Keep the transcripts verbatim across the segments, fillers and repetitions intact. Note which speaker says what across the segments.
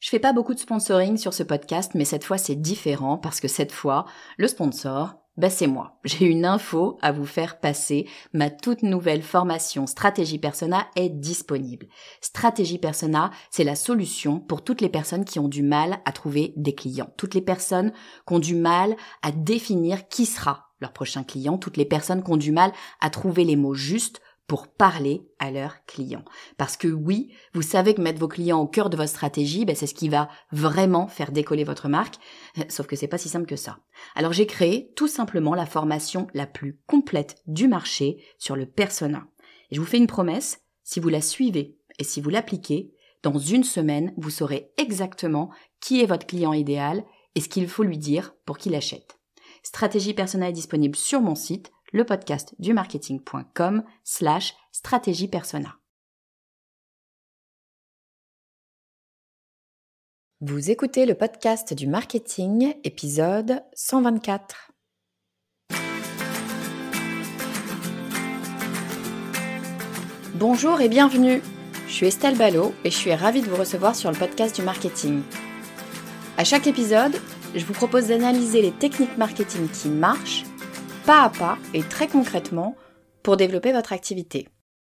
Speaker 1: Je fais pas beaucoup de sponsoring sur ce podcast, mais cette fois c'est différent parce que cette fois, le sponsor, bah c'est moi. J'ai une info à vous faire passer. Ma toute nouvelle formation Stratégie Persona est disponible. Stratégie Persona, c'est la solution pour toutes les personnes qui ont du mal à trouver des clients. Toutes les personnes qui ont du mal à définir qui sera leur prochain client. Toutes les personnes qui ont du mal à trouver les mots justes pour parler à leurs clients. Parce que oui, vous savez que mettre vos clients au cœur de votre stratégie, ben c'est ce qui va vraiment faire décoller votre marque, sauf que c'est pas si simple que ça. Alors j'ai créé tout simplement la formation la plus complète du marché sur le persona. Et je vous fais une promesse, si vous la suivez et si vous l'appliquez, dans une semaine, vous saurez exactement qui est votre client idéal et ce qu'il faut lui dire pour qu'il achète. Stratégie Persona est disponible sur mon site, le podcast du marketing.com slash stratégie persona. Vous écoutez le podcast du marketing, épisode cent vingt-quatre. Bonjour et bienvenue. Je suis Estelle Ballot et je suis ravie de vous recevoir sur le podcast du marketing. À chaque épisode, je vous propose d'analyser les techniques marketing qui marchent pas à pas et très concrètement pour développer votre activité.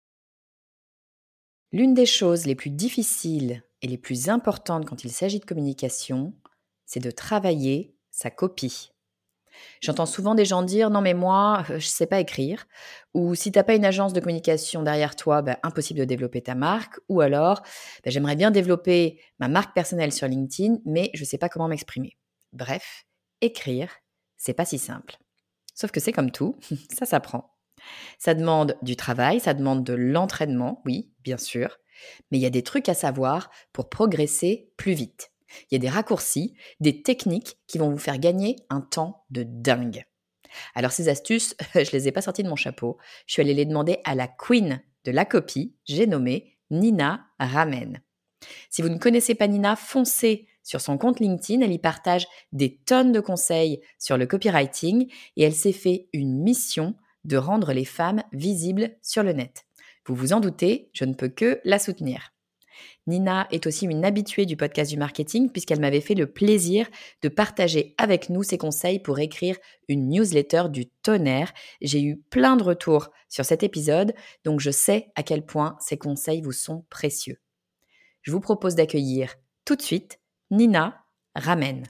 Speaker 1: L'une des choses les plus difficiles et les plus importantes quand il s'agit de communication, c'est de travailler sa copie. J'entends souvent des gens dire « Non mais moi, je sais pas écrire » ou « Si t'as pas une agence de communication derrière toi, ben, impossible de développer ta marque » ou alors ben, « J'aimerais bien développer ma marque personnelle sur LinkedIn, mais je sais pas comment m'exprimer. » Bref, écrire, c'est pas si simple. Sauf que c'est comme tout, ça s'apprend. Ça demande du travail, ça demande de l'entraînement, oui, bien sûr, mais il y a des trucs à savoir pour progresser plus vite. Il y a des raccourcis, des techniques qui vont vous faire gagner un temps de dingue. Alors ces astuces, je les ai pas sorties de mon chapeau, je suis allée les demander à la queen de la copie, j'ai nommé Nina Ramen. Si vous ne connaissez pas Nina, foncez sur son compte LinkedIn, elle y partage des tonnes de conseils sur le copywriting et elle s'est fait une mission de rendre les femmes visibles sur le net. Vous vous en doutez, je ne peux que la soutenir. Nina est aussi une habituée du podcast du marketing puisqu'elle m'avait fait le plaisir de partager avec nous ses conseils pour écrire une newsletter du tonnerre. J'ai eu plein de retours sur cet épisode, donc je sais à quel point ces conseils vous sont précieux. Je vous propose d'accueillir tout de suite Nina Ramen.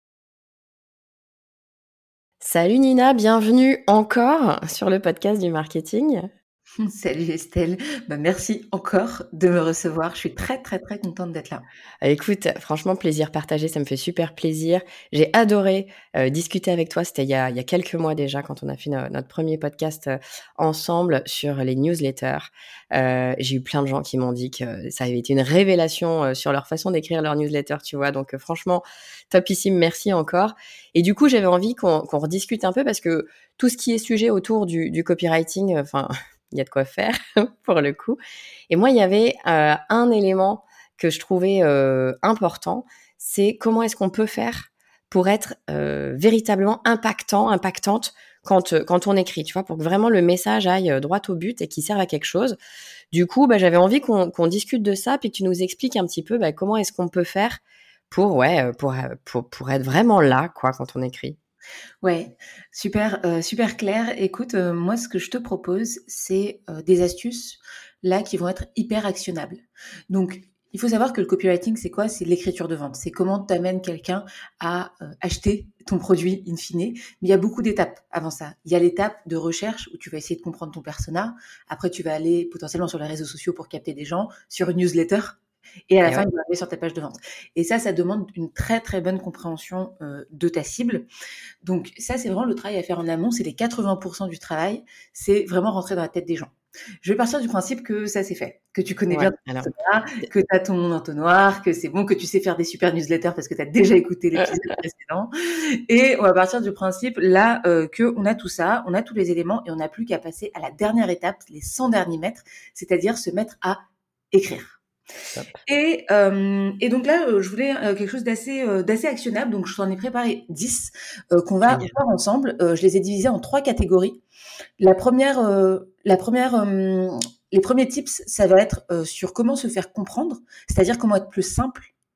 Speaker 1: Salut Nina, bienvenue encore sur le podcast du marketing.
Speaker 2: Salut Estelle, bah, merci encore de me recevoir, je suis très très très contente d'être là.
Speaker 1: Écoute, franchement plaisir partagé, ça me fait super plaisir. J'ai adoré euh, discuter avec toi, c'était il y, a, il y a quelques mois déjà quand on a fait no- notre premier podcast euh, ensemble sur les newsletters. Euh, j'ai eu plein de gens qui m'ont dit que ça avait été une révélation euh, sur leur façon d'écrire leur newsletter, tu vois, donc euh, franchement topissime, merci encore. Et du coup j'avais envie qu'on, qu'on rediscute un peu parce que tout ce qui est sujet autour du, du copywriting, enfin... Euh, il y a de quoi faire pour le coup. Et moi, il y avait euh, un élément que je trouvais euh, important, c'est comment est-ce qu'on peut faire pour être euh, véritablement impactant, impactante quand, quand on écrit, tu vois, pour que vraiment le message aille droit au but et qu'il serve à quelque chose. Du coup, bah, j'avais envie qu'on, qu'on discute de ça, puis que tu nous expliques un petit peu bah, comment est-ce qu'on peut faire pour, ouais, pour, pour, pour être vraiment là, quoi, quand on écrit.
Speaker 2: Ouais, super, euh, super clair. Écoute, euh, moi, ce que je te propose, c'est euh, des astuces là qui vont être hyper actionnables. Donc, il faut savoir que le copywriting, c'est quoi? C'est l'écriture de vente. C'est comment tu amènes quelqu'un à euh, acheter ton produit in fine. Mais il y a beaucoup d'étapes avant ça. Il y a l'étape de recherche où tu vas essayer de comprendre ton persona. Après, tu vas aller potentiellement sur les réseaux sociaux pour capter des gens, sur une newsletter. Et à la
Speaker 1: Et
Speaker 2: fin,
Speaker 1: ouais.
Speaker 2: il va arriver sur ta page de vente. Et ça, ça demande une très, très bonne compréhension euh, de ta cible. Donc ça, c'est vraiment le travail à faire en amont. C'est les quatre-vingts pour cent du travail. C'est vraiment rentrer dans la tête des gens. Je vais partir du principe que ça, c'est fait, que tu connais
Speaker 1: Ouais,
Speaker 2: bien ton
Speaker 1: alors...
Speaker 2: persona, que tu as ton entonnoir, que c'est bon, que tu sais faire des super newsletters parce que tu as déjà écouté l'épisode précédent. Et on va partir du principe, là, euh, qu'on a tout ça, on a tous les éléments et on n'a plus qu'à passer à la dernière étape, les cent derniers mètres, c'est-à-dire se mettre à écrire.
Speaker 1: Top.
Speaker 2: Et, euh, et donc là, euh, je voulais euh, quelque chose d'assez euh, d'assez actionnable. Donc, je t'en ai préparé dix euh, qu'on va
Speaker 1: Génial.
Speaker 2: voir ensemble. Euh, je les ai divisés en trois catégories. La première, euh, la première, euh, les premiers tips, ça va être euh, sur comment se faire comprendre, c'est-à-dire comment être plus simple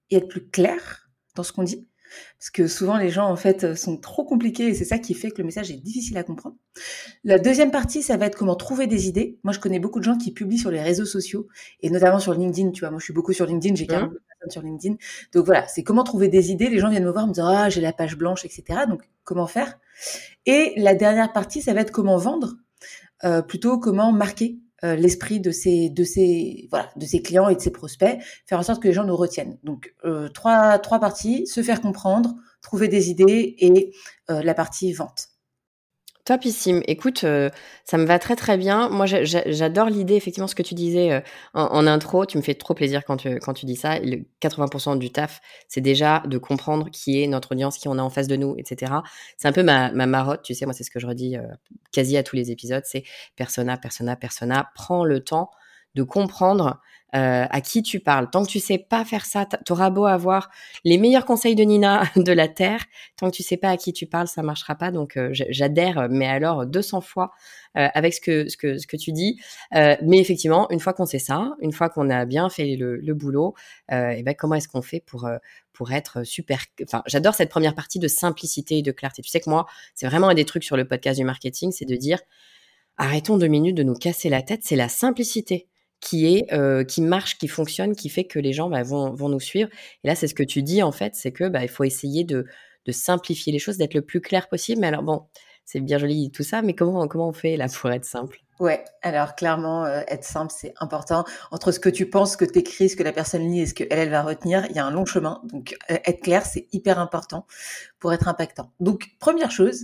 Speaker 2: et être plus clair dans ce qu'on dit. Parce que souvent, les gens, en fait, sont trop compliqués et c'est ça qui fait que le message est difficile à comprendre. La deuxième partie, ça va être comment trouver des idées. Moi, je connais beaucoup de gens qui publient sur les réseaux sociaux et notamment sur LinkedIn. Tu vois, moi, je suis beaucoup sur LinkedIn, j'ai quarante
Speaker 1: Mmh.
Speaker 2: personnes sur LinkedIn. Donc voilà, c'est comment trouver des idées. Les gens viennent me voir, me disent ah, j'ai la page blanche, et cetera. Donc comment faire? Et la dernière partie, ça va être comment vendre, euh, plutôt comment marquer euh, l'esprit de ses, de ses, voilà, de ses clients et de ses prospects, faire en sorte que les gens nous retiennent. Donc euh, trois, trois parties, se faire comprendre, trouver des idées et euh, la partie vente.
Speaker 1: Topissime. Écoute, heu, ça me va très, très bien. Moi, j'a j'a j'adore l'idée, effectivement, ce que tu disais, heu, en en intro. Tu me fais trop plaisir quand tu quand tu dis ça. Le quatre-vingts du taf, c'est déjà de comprendre qui est notre audience, qui on a en face de nous, et cetera. C'est un peu ma ma marotte, tu sais? Moi, c'est ce que je redis, heu, quasi à tous les épisodes, c'est persona, persona, persona. Prends le temps de comprendre, heu, à qui tu parles. Tant que tu sais pas faire ça, tu auras beau avoir les meilleurs conseils de Nina de la terre, tant que tu sais pas à qui tu parles, ça marchera pas. Donc euh, j'adhère, mais alors deux cents fois euh, avec ce que ce que ce que tu dis. Euh, mais effectivement, une fois qu'on sait ça, une fois qu'on a bien fait le, le boulot, euh, et ben comment est-ce qu'on fait pour euh, pour être super. Enfin, j'adore cette première partie de simplicité et de clarté. Tu sais que moi, c'est vraiment un des trucs sur le podcast du marketing, c'est de dire arrêtons deux minutes de nous casser la tête. C'est la simplicité qui est euh, qui marche, qui fonctionne, qui fait que les gens bah, vont vont nous suivre. Et là, c'est ce que tu dis en fait, c'est que bah, il faut essayer de de simplifier les choses, d'être le plus clair possible. Mais alors bon, c'est bien joli tout ça, mais comment comment on fait là pour être simple?
Speaker 2: Ouais, alors clairement, euh, être simple, c'est important. Entre ce que tu penses, ce que tu écris, ce que la personne lit et ce qu'elle, elle va retenir, il y a un long chemin. Donc, euh, être clair, c'est hyper important pour être impactant. Donc, première chose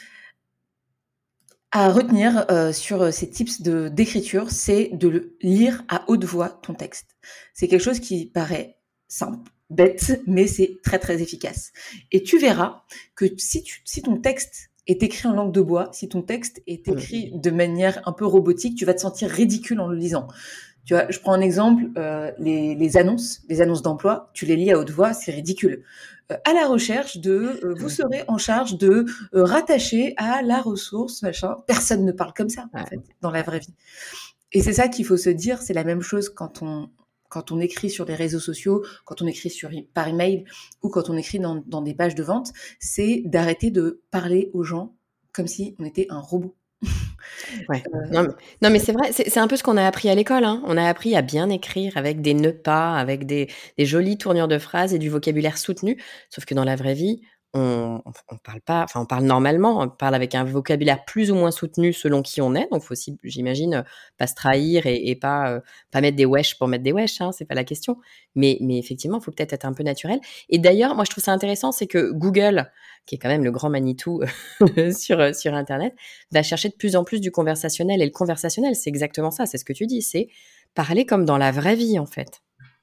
Speaker 2: à retenir euh, sur ces tips de d'écriture, c'est de le lire à haute voix ton texte. C'est quelque chose qui paraît simple, bête, mais c'est très très efficace. Et tu verras que si, tu, si ton texte est écrit en langue de bois, si ton texte est
Speaker 1: Mmh.
Speaker 2: écrit de manière un peu robotique, tu vas te sentir ridicule en le lisant. Tu vois, je prends un exemple, euh, les, les annonces, les annonces d'emploi, tu les lis à haute voix, c'est ridicule. Euh, à la recherche de, euh, vous
Speaker 1: Ouais.
Speaker 2: serez en charge de euh, rattacher à la ressource, machin. Personne ne parle comme ça, en
Speaker 1: Ouais.
Speaker 2: fait, dans la vraie vie. Et c'est ça qu'il faut se dire, c'est la même chose quand on, quand on écrit sur les réseaux sociaux, quand on écrit sur, par email ou quand on écrit dans, dans des pages de vente, c'est d'arrêter de parler aux gens comme si on était un robot.
Speaker 1: Ouais.
Speaker 2: Euh,
Speaker 1: Non, mais, non, mais c'est vrai, c'est c'est un peu ce qu'on a appris à l'école. Hein. On a appris à bien écrire avec des ne pas, avec des, des jolies tournures de phrases et du vocabulaire soutenu. Sauf que dans la vraie vie, on, on, on parle pas, enfin, on parle normalement, on parle avec un vocabulaire plus ou moins soutenu selon qui on est. Donc, faut aussi, j'imagine, euh, pas se trahir et, et pas, euh, pas mettre des wesh pour mettre des wesh. Hein, c'est pas la question. Mais, mais effectivement, il faut peut-être être un peu naturel. Et d'ailleurs, moi, je trouve ça intéressant, c'est que Google, qui est quand même le grand Manitou sur, sur Internet, va chercher de plus en plus du conversationnel. Et le conversationnel, c'est exactement ça, c'est ce que tu dis, c'est parler comme dans la vraie vie, en fait.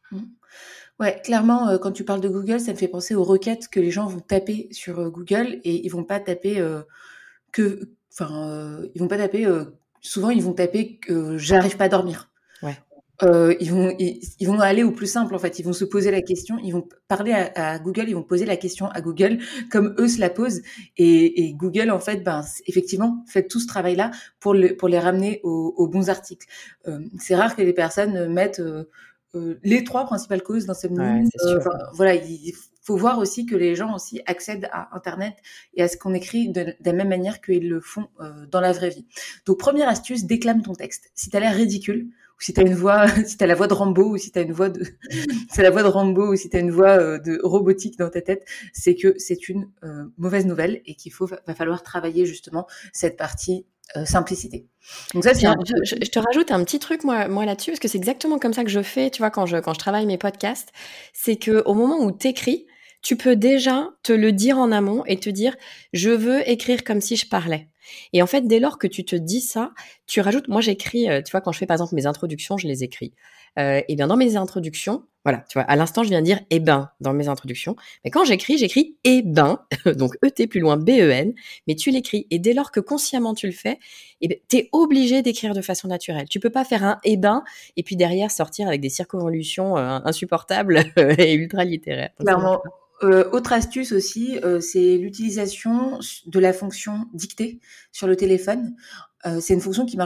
Speaker 2: Ouais, clairement, euh, quand tu parles de Google, ça me fait penser aux requêtes que les gens vont taper sur euh, Google et ils vont pas taper euh, que, enfin, euh, ils vont pas taper. Euh, souvent, ils vont taper que euh, j'arrive pas à dormir.
Speaker 1: Ouais.
Speaker 2: Euh, ils vont, ils, ils vont aller au plus simple en fait. Ils vont se poser la question. Ils vont parler à, à Google. Ils vont poser la question à Google comme eux se la posent. Et, et Google en fait, ben effectivement, fait tout ce travail-là pour le, pour les ramener aux, aux bons articles. Euh, c'est rare que les personnes mettent euh, euh, les trois principales causes
Speaker 1: Ouais,
Speaker 2: d'insomnie.
Speaker 1: c'est
Speaker 2: Euh,
Speaker 1: sûr.
Speaker 2: Enfin, voilà, il faut voir aussi que les gens aussi accèdent à Internet et à ce qu'on écrit de, de la même manière qu'ils le font euh, dans la vraie vie. Donc, première astuce, déclame ton texte. Si tu as l'air ridicule, ou si tu as une voix, si tu as la voix de Rambo, ou si tu as une voix de, c'est la voix de Rambo, ou si tu as une voix euh, de robotique dans ta tête, c'est que c'est une euh, mauvaise nouvelle et qu'il faut, va falloir travailler justement cette partie euh, simplicité. Donc ça, c'est
Speaker 1: Bien,
Speaker 2: un
Speaker 1: je, je- je te rajoute un petit truc moi, moi là-dessus, parce que c'est exactement comme ça que je fais, tu vois, quand je, quand je travaille mes podcasts, c'est que au moment où t'écris, tu peux déjà te le dire en amont et te dire, je veux écrire comme si je parlais. Et en fait, dès lors que tu te dis ça, tu rajoutes, moi j'écris, euh, tu vois, quand je fais par exemple mes introductions, je les écris. Euh, et bien dans mes introductions, voilà, tu vois, à l'instant je viens de dire eh ben dans mes introductions, mais quand j'écris, j'écris eh ben, donc E T plus loin B E N, mais tu l'écris. Et dès lors que consciemment tu le fais, eh ben, t'es obligé d'écrire de façon naturelle. Tu peux pas faire un eh ben et puis derrière sortir avec des circonvolutions euh, insupportables et ultra littéraires. Donc ça marche
Speaker 2: clairement.
Speaker 1: pas.
Speaker 2: Euh, autre astuce aussi, euh, c'est l'utilisation de la fonction dictée sur le téléphone. Euh, c'est une fonction qui marche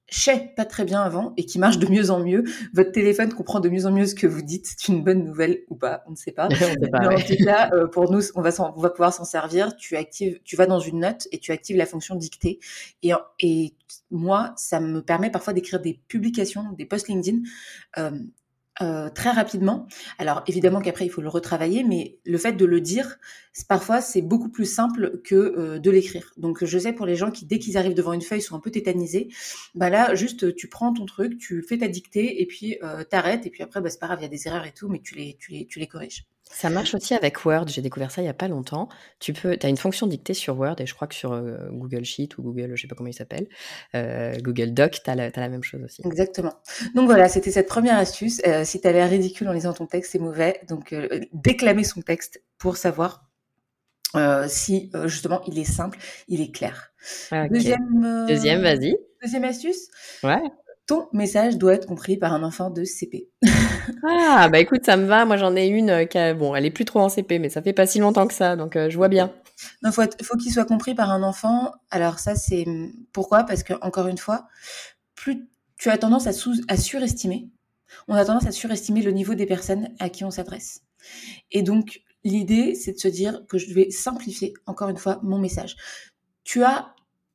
Speaker 2: marchait pas très bien avant et qui marche de mieux en mieux. Votre téléphone comprend de mieux en mieux ce que vous dites. C'est une bonne nouvelle ou pas, on ne sait pas.
Speaker 1: On sait pas,
Speaker 2: Mais
Speaker 1: ouais.
Speaker 2: en tout cas, euh, pour nous, on va, s'en- on va pouvoir s'en servir. Tu actives, tu vas dans une note et tu actives la fonction dictée. Et, en- et moi, ça me permet parfois d'écrire des publications, des posts LinkedIn. euh, euh, très rapidement. Alors évidemment qu'après il faut le retravailler, mais le fait de le dire, c'est- parfois c'est beaucoup plus simple que euh, de l'écrire. Donc je sais pour les gens qui dès qu'ils arrivent devant une feuille sont un peu tétanisés, bah là juste tu prends ton truc, tu fais ta dictée et puis euh, t'arrêtes et puis après bah, c'est pas grave, il y a des erreurs et tout, mais tu les tu les tu les corriges.
Speaker 1: Ça marche aussi avec Word, j'ai découvert ça il y a pas longtemps. Tu peux, tu as une fonction dictée sur Word et je crois que sur euh, Google Sheet ou Google, je sais pas comment il s'appelle, euh, Google Doc, tu as la, t'as la même chose aussi.
Speaker 2: Exactement. Donc voilà, c'était cette première astuce. Euh, si tu as l'air ridicule en lisant ton texte, c'est mauvais. Donc euh, déclamer son texte pour savoir euh, si euh, justement il est simple, il est clair.
Speaker 1: Ok.
Speaker 2: Deuxième, euh,
Speaker 1: Deuxième, vas-y.
Speaker 2: deuxième astuce,
Speaker 1: Ouais.
Speaker 2: ton message doit être compris par un enfant de C P.
Speaker 1: Ah, bah écoute, ça me va. Moi, j'en ai une euh, qui a, bon, elle est plus trop en C P, mais ça fait pas si longtemps que ça, donc euh, je vois bien.
Speaker 2: Non, faut, être- faut qu'il soit compris par un enfant. Alors ça, c'est pourquoi? Parce que encore une fois, plus tu as tendance à, sous, à surestimer. On a tendance à surestimer le niveau des personnes à qui on s'adresse. Et donc, l'idée, c'est de se dire que je vais simplifier, encore une fois, mon message. Tu as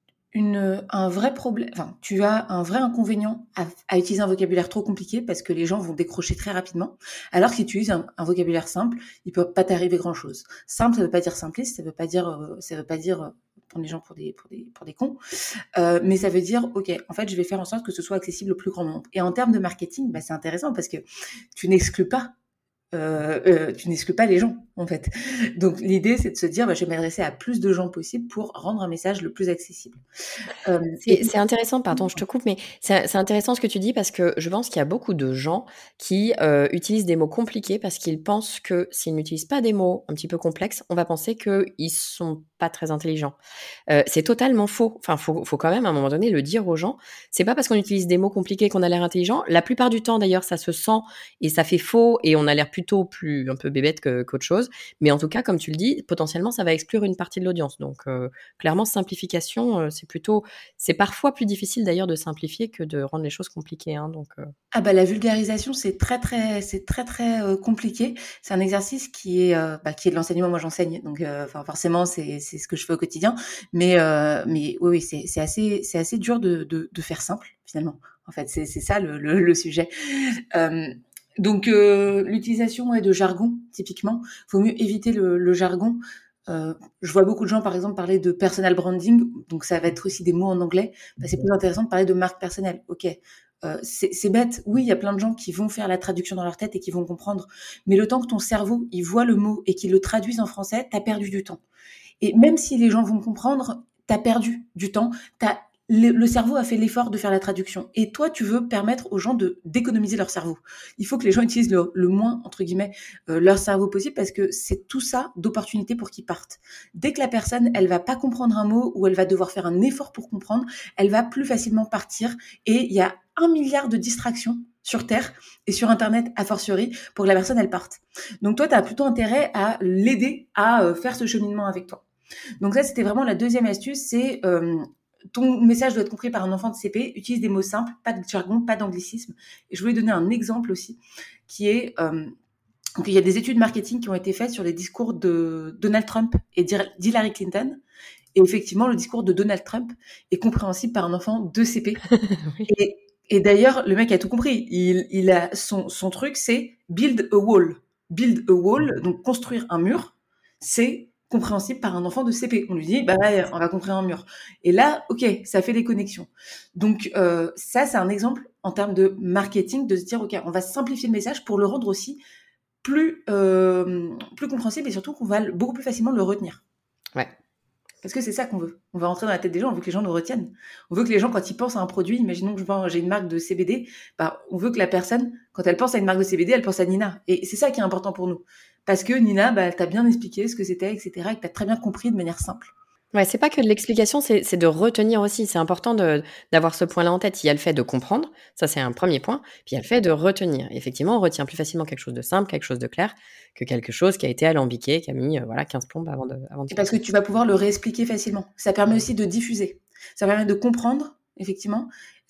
Speaker 2: une, un vrai problème, enfin, tu as un vrai inconvénient à, à utiliser un vocabulaire trop compliqué parce que les gens vont décrocher très rapidement. Alors que si tu utilises un, un vocabulaire simple, il peut pas t'arriver grand chose. Simple, ça veut pas dire simpliste, ça veut pas dire, euh, ça veut pas dire euh, prendre les gens pour des, pour des, pour des cons, euh, mais ça veut dire, ok, en fait, je vais faire en sorte que ce soit accessible au plus grand nombre. Et en termes de marketing, bah, c'est intéressant parce que tu n'exclus pas euh, euh, tu n'exclus pas les gens, en fait. Donc, l'idée, c'est de se dire, bah, je vais m'adresser à plus de gens possible pour rendre un message le plus accessible. Euh, et
Speaker 1: C'est c'est intéressant, pardon, je te coupe, mais c'est c'est intéressant ce que tu dis parce que je pense qu'il y a beaucoup de gens qui euh, utilisent des mots compliqués parce qu'ils pensent que s'ils n'utilisent pas des mots un petit peu complexes, on va penser qu'ils sont pas très intelligents. Euh, c'est totalement faux. Enfin, faut, faut quand même à un moment donné le dire aux gens. C'est pas parce qu'on utilise des mots compliqués qu'on a l'air intelligent. La plupart du temps, d'ailleurs, ça se sent et ça fait faux et on a l'air plutôt plus un peu bébête que, qu'autre chose. Mais en tout cas, comme tu le dis, potentiellement, ça va exclure une partie de l'audience. Donc, euh, clairement, simplification, euh, c'est plutôt, c'est parfois plus difficile d'ailleurs de simplifier que de rendre les choses compliquées. Hein, donc, euh,
Speaker 2: Ah bah la vulgarisation c'est très très c'est très très euh, compliqué. C'est un exercice qui est euh, bah, qui est de l'enseignement. Moi j'enseigne donc euh, enfin forcément c'est c'est ce que je fais au quotidien. Mais euh, mais oui oui c'est c'est assez c'est assez dur de de, de faire simple finalement. En fait c'est c'est ça le le, le sujet. Euh, donc euh, l'utilisation ouais, de jargon typiquement, faut mieux éviter le, le jargon. Euh, je vois beaucoup de gens par exemple parler de personal branding, donc ça va être aussi des mots en anglais. Bah, c'est plus intéressant de parler de marque personnelle. Ok, euh, c'est c'est bête. Oui, il y a plein de gens qui vont faire la traduction dans leur tête et qui vont comprendre. Mais le temps que ton cerveau, il voit le mot et qu'il le traduise en français, t'as perdu du temps. Et même si les gens vont comprendre, t'as perdu du temps. T'as, le, le cerveau a fait l'effort de faire la traduction. Et toi, tu veux permettre aux gens de d'économiser leur cerveau. Il faut que les gens utilisent le, le moins, entre guillemets, euh, leur cerveau possible parce que c'est tout ça d'opportunités pour qu'ils partent. Dès que la personne, elle va pas comprendre un mot ou elle va devoir faire un effort pour comprendre, elle va plus facilement partir. Et il y a un milliard de distractions sur Terre et sur Internet a fortiori pour que la personne elle parte. Donc toi, tu as plutôt intérêt à l'aider à euh, faire ce cheminement avec toi. Donc ça, c'était vraiment la deuxième astuce, c'est euh, ton message doit être compris par un enfant de C P, utilise des mots simples, pas de jargon, pas d'anglicisme. Et je voulais donner un exemple aussi, qui est, euh, donc il y a des études marketing qui ont été faites sur les discours de Donald Trump et d'Hillary Clinton. Et effectivement, le discours de Donald Trump est compréhensible par un enfant de C P.
Speaker 1: oui.
Speaker 2: Et, et d'ailleurs, le mec a tout compris. Il, il a son, son truc, c'est build a wall. Build a wall, donc construire un mur, c'est compréhensible par un enfant de C P. On lui dit, bah ouais, on va construire un mur. Et là, ok, ça fait des connexions. Donc euh, ça, c'est un exemple en termes de marketing, de se dire, ok, on va simplifier le message pour le rendre aussi plus, euh, plus compréhensible et surtout qu'on va beaucoup plus facilement le retenir.
Speaker 1: Ouais.
Speaker 2: Parce que c'est ça qu'on veut. On va rentrer dans la tête des gens, on veut que les gens nous retiennent. On veut que les gens, quand ils pensent à un produit, imaginons que je vends, j'ai une marque de C B D, bah, on veut que la personne, quand elle pense à une marque de C B D, elle pense à Nina. Et c'est ça qui est important pour nous. Parce que Nina, bah, elle t'a bien expliqué ce que c'était, et cetera, et que t'as très bien compris de manière simple.
Speaker 1: Ouais, c'est pas que de l'explication, c'est c'est de retenir aussi. C'est important de d'avoir ce point-là en tête. Il y a le fait de comprendre, ça c'est un premier point, puis il y a le fait de retenir. Et effectivement, on retient plus facilement quelque chose de simple, quelque chose de clair, que quelque chose qui a été alambiqué, qui a mis euh, voilà quinze plombes avant de avant de
Speaker 2: Et parce que
Speaker 1: sortir.
Speaker 2: tu vas pouvoir le réexpliquer facilement. Ça permet aussi de diffuser. Ça permet de comprendre, effectivement.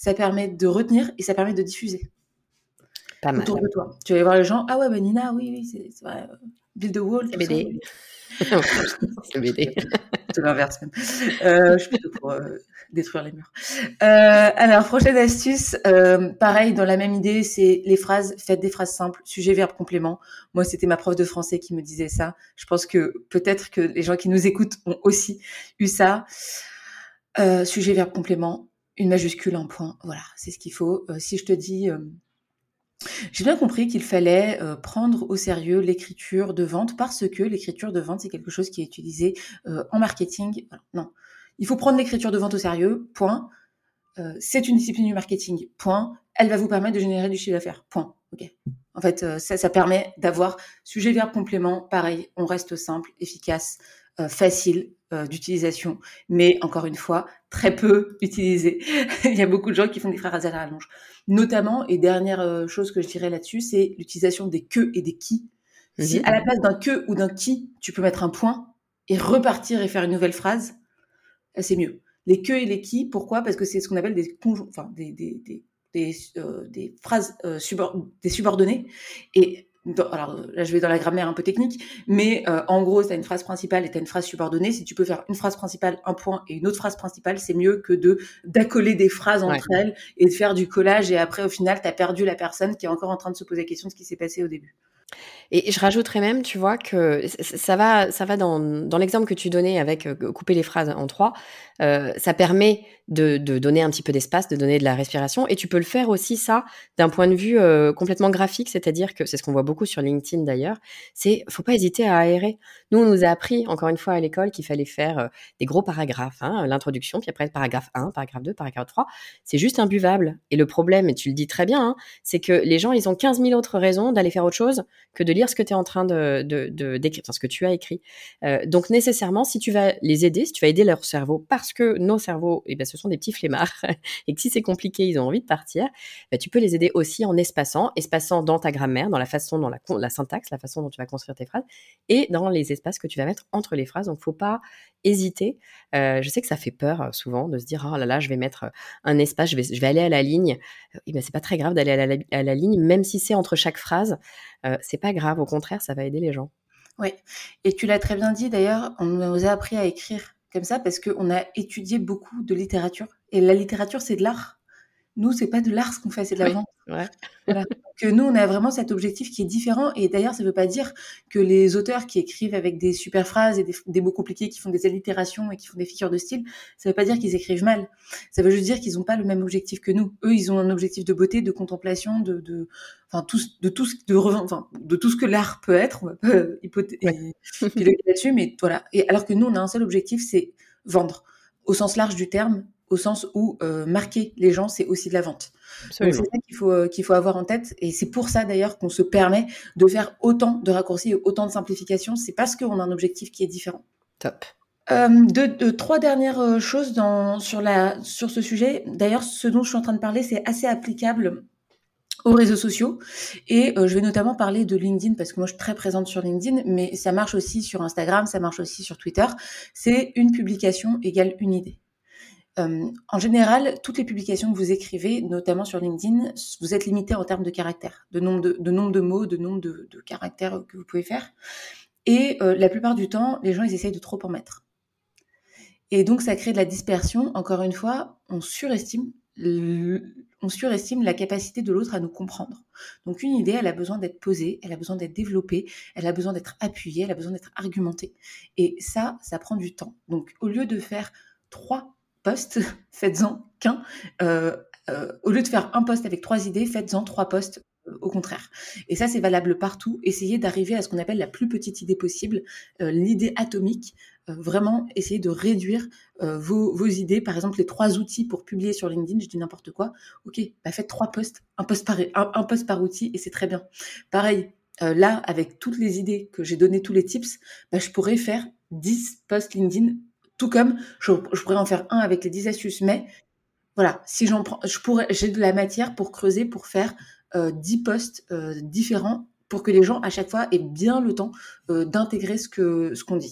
Speaker 2: ça permet de retenir et ça permet de diffuser.
Speaker 1: Pas mal.
Speaker 2: Autour de toi. Tu vas aller voir les gens, ah ouais, bah Nina, oui, oui, c'est, c'est vrai. Build the wall,
Speaker 1: C'est
Speaker 2: tout ça.
Speaker 1: B D. C'est B D.
Speaker 2: C'est l'inverse même. Euh, je suis plutôt pour euh, détruire les murs. Euh, alors, prochaine astuce, euh, pareil, dans la même idée, c'est les phrases, faites des phrases simples, sujet, verbe, complément. Moi, c'était ma prof de français qui me disait ça. Je pense que peut-être que les gens qui nous écoutent ont aussi eu ça. Euh, sujet, verbe, complément, une majuscule, un point. Voilà, c'est ce qu'il faut. Euh, si je te dis... Euh, J'ai bien compris qu'il fallait euh, prendre au sérieux l'écriture de vente parce que l'écriture de vente, c'est quelque chose qui est utilisé euh, en marketing. Alors, non, il faut prendre l'écriture de vente au sérieux, point. Euh, c'est une discipline du marketing, point. Elle va vous permettre de générer du chiffre d'affaires, point. Ok. En fait, euh, ça, ça permet d'avoir sujet, verbe, complément. Pareil, on reste simple, efficace, euh, facile euh, d'utilisation, mais encore une fois, très peu utilisé. Il y a beaucoup de gens qui font des phrases à la rallonge. Notamment, et dernière euh, chose que je dirais là-dessus, c'est l'utilisation des que et des qui. Mm-hmm. Si à la place d'un que ou d'un qui, tu peux mettre un point et repartir et faire une nouvelle phrase, c'est mieux. Les que et les qui, pourquoi ? Parce que c'est ce qu'on appelle des conjoncts, enfin des des des des, euh, des phrases euh, subor- des subordonnées. Et dans, alors là, je vais dans la grammaire un peu technique, mais euh, en gros, tu as une phrase principale et tu as une phrase subordonnée. Si tu peux faire une phrase principale, un point, et une autre phrase principale, c'est mieux que de d'accoler des phrases entre ouais. elles et de faire du collage. Et après, au final, tu as perdu la personne qui est encore en train de se poser la question de ce qui s'est passé au début.
Speaker 1: Et je rajouterais même, tu vois, que ça va, ça va dans, dans l'exemple que tu donnais avec euh, couper les phrases en trois. Euh, ça permet de, de donner un petit peu d'espace, de donner de la respiration. Et tu peux le faire aussi, ça, d'un point de vue euh, complètement graphique. C'est-à-dire que c'est ce qu'on voit beaucoup sur LinkedIn d'ailleurs. C'est, faut pas hésiter à aérer. Nous, on nous a appris, encore une fois, à l'école, qu'il fallait faire euh, des gros paragraphes, hein, l'introduction, puis après paragraphe un, paragraphe deux, paragraphe trois. C'est juste imbuvable. Et le problème, et tu le dis très bien, hein, c'est que les gens, ils ont quinze mille autres raisons d'aller faire autre chose que de lire ce que tu es en train de, de, de, d'écrire, enfin, ce que tu as écrit. Euh, donc, nécessairement, si tu vas les aider, si tu vas aider leur cerveau, parce que nos cerveaux, eh ben, ce sont des petits flemmards, et que si c'est compliqué, ils ont envie de partir, ben, tu peux les aider aussi en espaçant, espaçant dans ta grammaire, dans la façon, dans la, la syntaxe, la façon dont tu vas construire tes phrases, et dans les espaces que tu vas mettre entre les phrases. Donc, faut pas hésiter. Euh, je sais que ça fait peur souvent de se dire, oh là là, je vais mettre un espace, je vais, je vais aller à la ligne. Eh ben, c'est pas très grave d'aller à la, à la ligne, même si c'est entre chaque phrase. Euh, c'est pas grave, au contraire, ça va aider les gens.
Speaker 2: Oui, et tu l'as très bien dit d'ailleurs, on nous a appris à écrire comme ça parce qu'on a étudié beaucoup de littérature. Et la littérature, c'est de l'art. Nous, c'est pas de l'art ce qu'on fait, c'est de la vente.
Speaker 1: Ouais, ouais.
Speaker 2: Voilà. Donc, nous, on a vraiment cet objectif qui est différent. Et d'ailleurs, ça veut pas dire que les auteurs qui écrivent avec des super phrases et des, des mots compliqués, qui font des allitérations et qui font des figures de style, ça veut pas dire qu'ils écrivent mal. Ça veut juste dire qu'ils ont pas le même objectif que nous. Eux, ils ont un objectif de beauté, de contemplation, de, de, enfin, tout, de tout ce, de, enfin, de tout ce que l'art peut être. On va pas hypothé- ouais. piloter là-dessus, mais voilà. Et alors que nous, on a un seul objectif, c'est vendre. Au sens large du terme, au sens où euh, marquer les gens, c'est aussi de la vente. Absolument. Donc c'est ça qu'il faut, euh, qu'il faut avoir en tête. Et c'est pour ça d'ailleurs qu'on se permet de faire autant de raccourcis et autant de simplifications. C'est parce qu'on a un objectif qui est différent.
Speaker 1: Top.
Speaker 2: Euh, deux, deux, trois dernières choses dans, sur, la, sur ce sujet. D'ailleurs, ce dont je suis en train de parler, c'est assez applicable aux réseaux sociaux. Et euh, je vais notamment parler de LinkedIn parce que moi, je suis très présente sur LinkedIn, mais ça marche aussi sur Instagram, ça marche aussi sur Twitter. C'est une publication égale une idée. Euh, en général, toutes les publications que vous écrivez, notamment sur LinkedIn, vous êtes limité en termes de caractères, de nombre de, de, nombre de mots, de nombre de, de caractères que vous pouvez faire. Et euh, la plupart du temps, les gens, ils essayent de trop en mettre. Et donc, ça crée de la dispersion. Encore une fois, on surestime, le, on surestime la capacité de l'autre à nous comprendre. Donc, une idée, elle a besoin d'être posée, elle a besoin d'être développée, elle a besoin d'être appuyée, elle a besoin d'être argumentée. Et ça, ça prend du temps. Donc, au lieu de faire trois posts, faites-en qu'un. Euh, euh, au lieu de faire un post avec trois idées, faites-en trois posts euh, au contraire. Et ça, c'est valable partout. Essayez d'arriver à ce qu'on appelle la plus petite idée possible, euh, l'idée atomique. Euh, vraiment, essayez de réduire euh, vos, vos idées. Par exemple, les trois outils pour publier sur LinkedIn, je dis n'importe quoi. Ok, bah faites trois posts, un post par, un, un post par outil et c'est très bien. Pareil, euh, là, avec toutes les idées que j'ai données, tous les tips, bah, je pourrais faire dix posts LinkedIn. Tout comme je, je pourrais en faire un avec les dix astuces, mais voilà, si j'en prends, je pourrais, j'ai de la matière pour creuser, pour faire euh, dix posts euh, différents, pour que les gens à chaque fois aient bien le temps euh, d'intégrer ce que ce qu'on dit.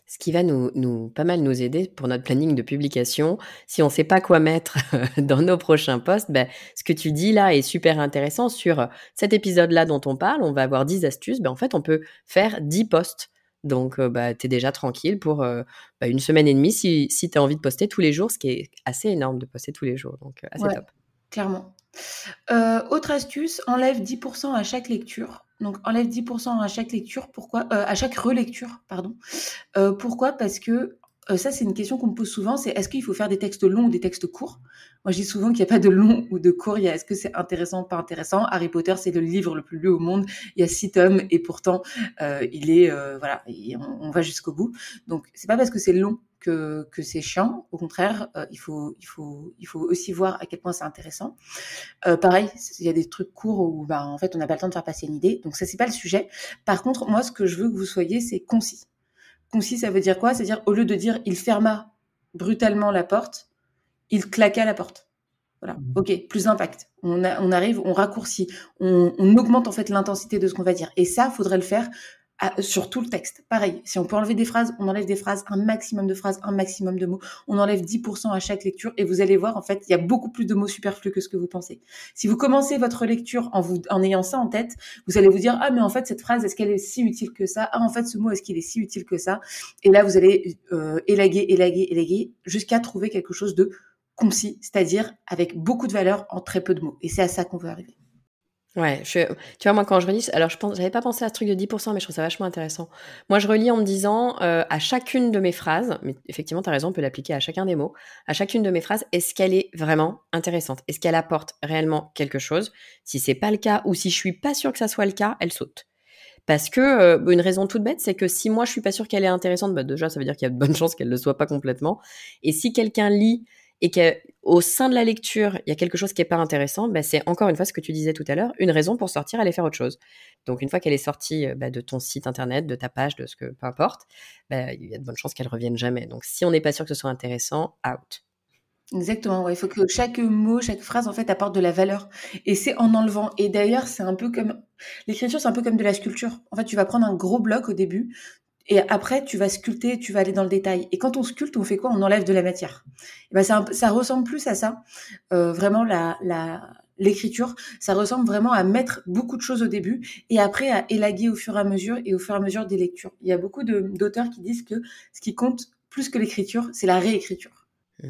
Speaker 3: Ce qui va nous, nous pas mal nous aider pour notre planning de publication. Si on ne sait pas quoi mettre dans nos prochains posts, ben, ce que tu dis là est super intéressant. Sur cet épisode-là dont on parle, on va avoir dix astuces. Ben, en fait, on peut faire dix posts. Donc, euh, bah, tu es déjà tranquille pour euh, bah, une semaine et demie si, si tu as envie de poster tous les jours, ce qui est assez énorme de poster tous les jours. Donc, euh, assez
Speaker 2: Ouais,
Speaker 3: top.
Speaker 2: clairement. Euh, autre astuce, enlève dix pour cent à chaque lecture. Donc, enlève dix pour cent à chaque lecture. Pourquoi euh, À chaque relecture, pardon. Euh, pourquoi Parce que euh, ça, c'est une question qu'on me pose souvent, c'est est-ce qu'il faut faire des textes longs ou des textes courts? Moi, je dis souvent qu'il n'y a pas de long ou de court, il y a est-ce que c'est intéressant ou pas intéressant. Harry Potter, c'est le livre le plus lu au monde, il y a six tomes et pourtant, euh, il est, euh, voilà, et on, on va jusqu'au bout. Donc, c'est pas parce que c'est long que, que c'est chiant, au contraire, euh, il, faut, il, faut, il faut aussi voir à quel point c'est intéressant. Euh, pareil, il y a des trucs courts où bah, en fait, on n'a pas le temps de faire passer une idée, donc ça, c'est pas le sujet. Par contre, moi, ce que je veux que vous soyez, c'est concis. Concis, ça veut dire quoi? C'est-à-dire, au lieu de dire il ferma brutalement la porte, il claqua la porte. Voilà. Ok, plus d'impact. On, a, on arrive, on raccourcit, on, on augmente en fait l'intensité de ce qu'on va dire. Et ça, faudrait le faire à, sur tout le texte. Pareil, si on peut enlever des phrases, on enlève des phrases, un maximum de phrases, un maximum de mots. On enlève dix pour cent à chaque lecture et vous allez voir, en fait, il y a beaucoup plus de mots superflus que ce que vous pensez. Si vous commencez votre lecture en, vous, en ayant ça en tête, vous allez vous dire, ah mais en fait, cette phrase, est-ce qu'elle est si utile que ça? Ah en fait, ce mot, est-ce qu'il est si utile que ça? Et là, vous allez euh, élaguer, élaguer, élaguer, jusqu'à trouver quelque chose de concis, c'est-à-dire avec beaucoup de valeur en très peu de mots. Et c'est à ça qu'on veut arriver.
Speaker 3: Ouais, je, tu vois, moi, quand je relis, alors je pense, j'avais pas pensé à ce truc de dix pour cent, mais je trouve ça vachement intéressant. Moi, je relis en me disant, euh, à chacune de mes phrases, mais effectivement, tu as raison, on peut l'appliquer à chacun des mots, à chacune de mes phrases, est-ce qu'elle est vraiment intéressante? Est-ce qu'elle apporte réellement quelque chose? Si c'est pas le cas, ou si je suis pas sûre que ça soit le cas, elle saute. Parce que, euh, une raison toute bête, c'est que si moi, je suis pas sûre qu'elle est intéressante, bah, déjà, ça veut dire qu'il y a de bonnes chances qu'elle le soit pas complètement. Et si quelqu'un lit et qu'au sein de la lecture, il y a quelque chose qui est pas intéressant, bah, c'est encore une fois ce que tu disais tout à l'heure, une raison pour sortir, aller faire autre chose. Donc, une fois qu'elle est sortie bah, de ton site internet, de ta page, de ce que, peu importe, bah, il y a de bonnes chances qu'elle revienne jamais. Donc, si on n'est pas sûr que ce soit intéressant, out.
Speaker 2: Exactement, ouais. Il faut que chaque mot, chaque phrase, en fait, apporte de la valeur. Et c'est en enlevant. Et d'ailleurs, c'est un peu comme... L'écriture, c'est un peu comme de la sculpture. En fait, tu vas prendre un gros bloc au début, et après, tu vas sculpter, tu vas aller dans le détail. Et quand on sculpte, on fait quoi? On enlève de la matière. Et ben, ça, ça ressemble plus à ça. Euh, vraiment, la, la, l'écriture, ça ressemble vraiment à mettre beaucoup de choses au début et après à élaguer au fur et à mesure et au fur et à mesure des lectures. Il y a beaucoup de, d'auteurs qui disent que ce qui compte plus que l'écriture, c'est la réécriture.
Speaker 3: Mmh.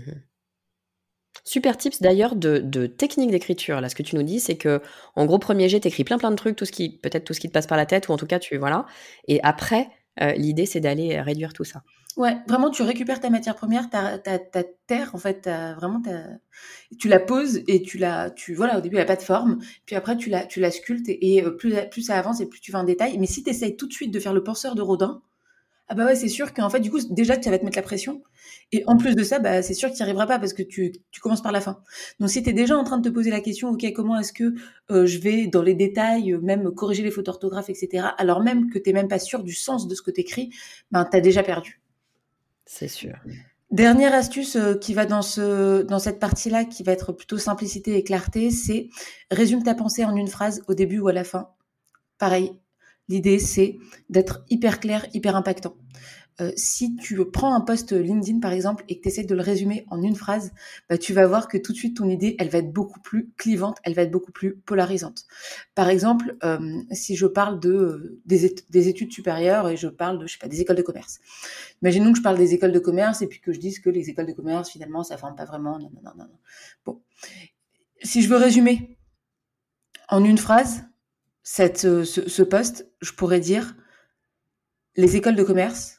Speaker 3: Super tips d'ailleurs de, de technique d'écriture. Là, ce que tu nous dis, c'est que en gros, premier jet, t'écris plein plein de trucs, tout ce qui, peut-être tout ce qui te passe par la tête, ou en tout cas, tu voilà. Et après, euh, l'idée, c'est d'aller réduire tout ça.
Speaker 2: Ouais, vraiment, tu récupères ta matière première, ta, ta, ta terre, en fait, ta, vraiment, ta, tu la poses et tu la, tu, voilà, au début, elle n'a pas de forme, puis après, tu la, tu la sculptes et, et plus, plus ça avance et plus tu vas en détail. Mais si tu essayes tout de suite de faire le penseur de Rodin, ah bah ouais, c'est sûr qu'en fait, du coup, déjà, tu vas te mettre la pression. Et en plus de ça, bah, c'est sûr que tu n'y arriveras pas parce que tu, tu commences par la fin. Donc, si tu es déjà en train de te poser la question, OK, comment est-ce que euh, je vais dans les détails, euh, même corriger les fautes d'orthographe, et cetera, alors même que tu n'es même pas sûr du sens de ce que tu écris, ben, tu as déjà perdu.
Speaker 3: C'est sûr.
Speaker 2: Dernière astuce euh, qui va dans, ce, dans cette partie-là, qui va être plutôt simplicité et clarté, c'est résume ta pensée en une phrase au début ou à la fin. Pareil, l'idée, c'est d'être hyper clair, hyper impactant. Euh, si tu prends un post LinkedIn, par exemple, et que tu essaies de le résumer en une phrase, bah, tu vas voir que tout de suite, ton idée, elle va être beaucoup plus clivante, elle va être beaucoup plus polarisante. Par exemple, euh, si je parle de, euh, des, é- des études supérieures et je parle de, je sais pas, des écoles de commerce. Imaginons que je parle des écoles de commerce et puis que je dise que les écoles de commerce, finalement, ça forme pas vraiment. Non, non, non, non. Bon. Si je veux résumer en une phrase, cette, ce, ce post, je pourrais dire les écoles de commerce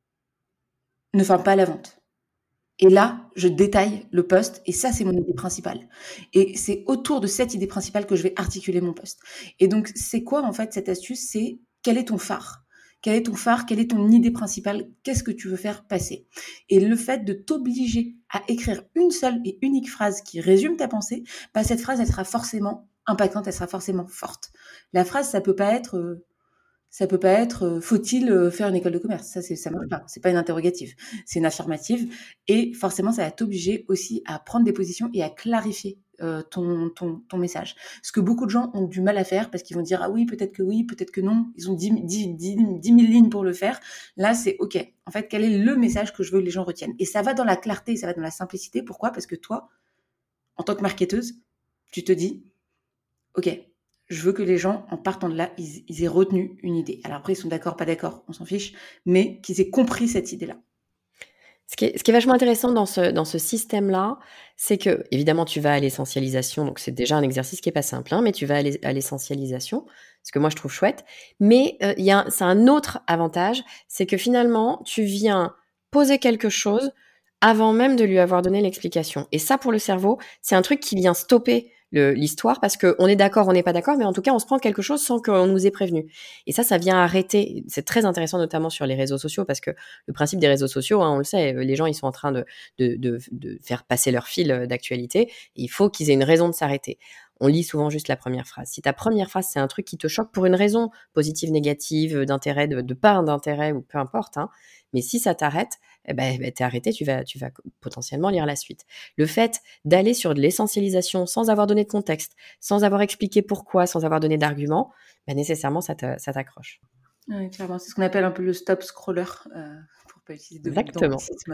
Speaker 2: ne forment pas à la vente. Et là, je détaille le post et ça, c'est mon idée principale. Et c'est autour de cette idée principale que je vais articuler mon post. Et donc, c'est quoi en fait cette astuce? C'est quel est ton phare? Quel est ton phare? Quelle est ton idée principale? Qu'est-ce que tu veux faire passer? Et le fait de t'obliger à écrire une seule et unique phrase qui résume ta pensée, bah, cette phrase, elle sera forcément impactante, elle sera forcément forte. La phrase, ça peut pas être... Euh, ça peut pas être euh, faut-il euh, faire une école de commerce? Ça, c'est, ça marche pas. C'est pas une interrogative, c'est une affirmative. Et forcément, ça va t'obliger aussi à prendre des positions et à clarifier euh, ton, ton, ton message. Ce que beaucoup de gens ont du mal à faire parce qu'ils vont dire « Ah oui, peut-être que oui, peut-être que non ». Ils ont dix mille lignes pour le faire. Là, c'est OK. En fait, quel est le message que je veux que les gens retiennent ? Et ça va dans la clarté, ça va dans la simplicité. Pourquoi ? Parce que toi, en tant que marketeuse, tu te dis « OK, je veux que les gens, en partant de là, ils, ils aient retenu une idée. » Alors après, ils sont d'accord, pas d'accord, on s'en fiche, mais qu'ils aient compris cette idée-là.
Speaker 3: Ce qui est, ce qui est vachement intéressant dans ce, dans ce système-là, c'est que, évidemment, tu vas à l'essentialisation, donc c'est déjà un exercice qui est pas simple, hein, mais tu vas à l'es- à l'essentialisation, ce que moi je trouve chouette. Mais euh, il y a, un- c'est un autre avantage, c'est que finalement, tu viens poser quelque chose avant même de lui avoir donné l'explication. Et ça, pour le cerveau, c'est un truc qui vient stopper le- l'histoire parce qu'on est d'accord, on n'est pas d'accord, mais en tout cas, on se prend quelque chose sans qu'on nous ait prévenu. Et ça, ça vient arrêter. C'est très intéressant, notamment sur les réseaux sociaux, parce que le principe des réseaux sociaux, hein, on le sait, les gens, ils sont en train de, de, de, de faire passer leur fil d'actualité. Et il faut qu'ils aient une raison de s'arrêter. On lit souvent juste la première phrase. Si ta première phrase, c'est un truc qui te choque pour une raison positive, négative, d'intérêt, de, de part d'intérêt, ou peu importe, hein, mais si ça t'arrête, eh ben, ben, t'es arrêté, tu vas, tu vas potentiellement lire la suite. Le fait d'aller sur de l'essentialisation sans avoir donné de contexte, sans avoir expliqué pourquoi, sans avoir donné d'argument, ben, nécessairement, ça, te, ça t'accroche.
Speaker 2: Oui, clairement. C'est ce qu'on appelle un peu le stop scroller, euh, pour pas utiliser de
Speaker 3: Exactement.
Speaker 2: d'anglicisme,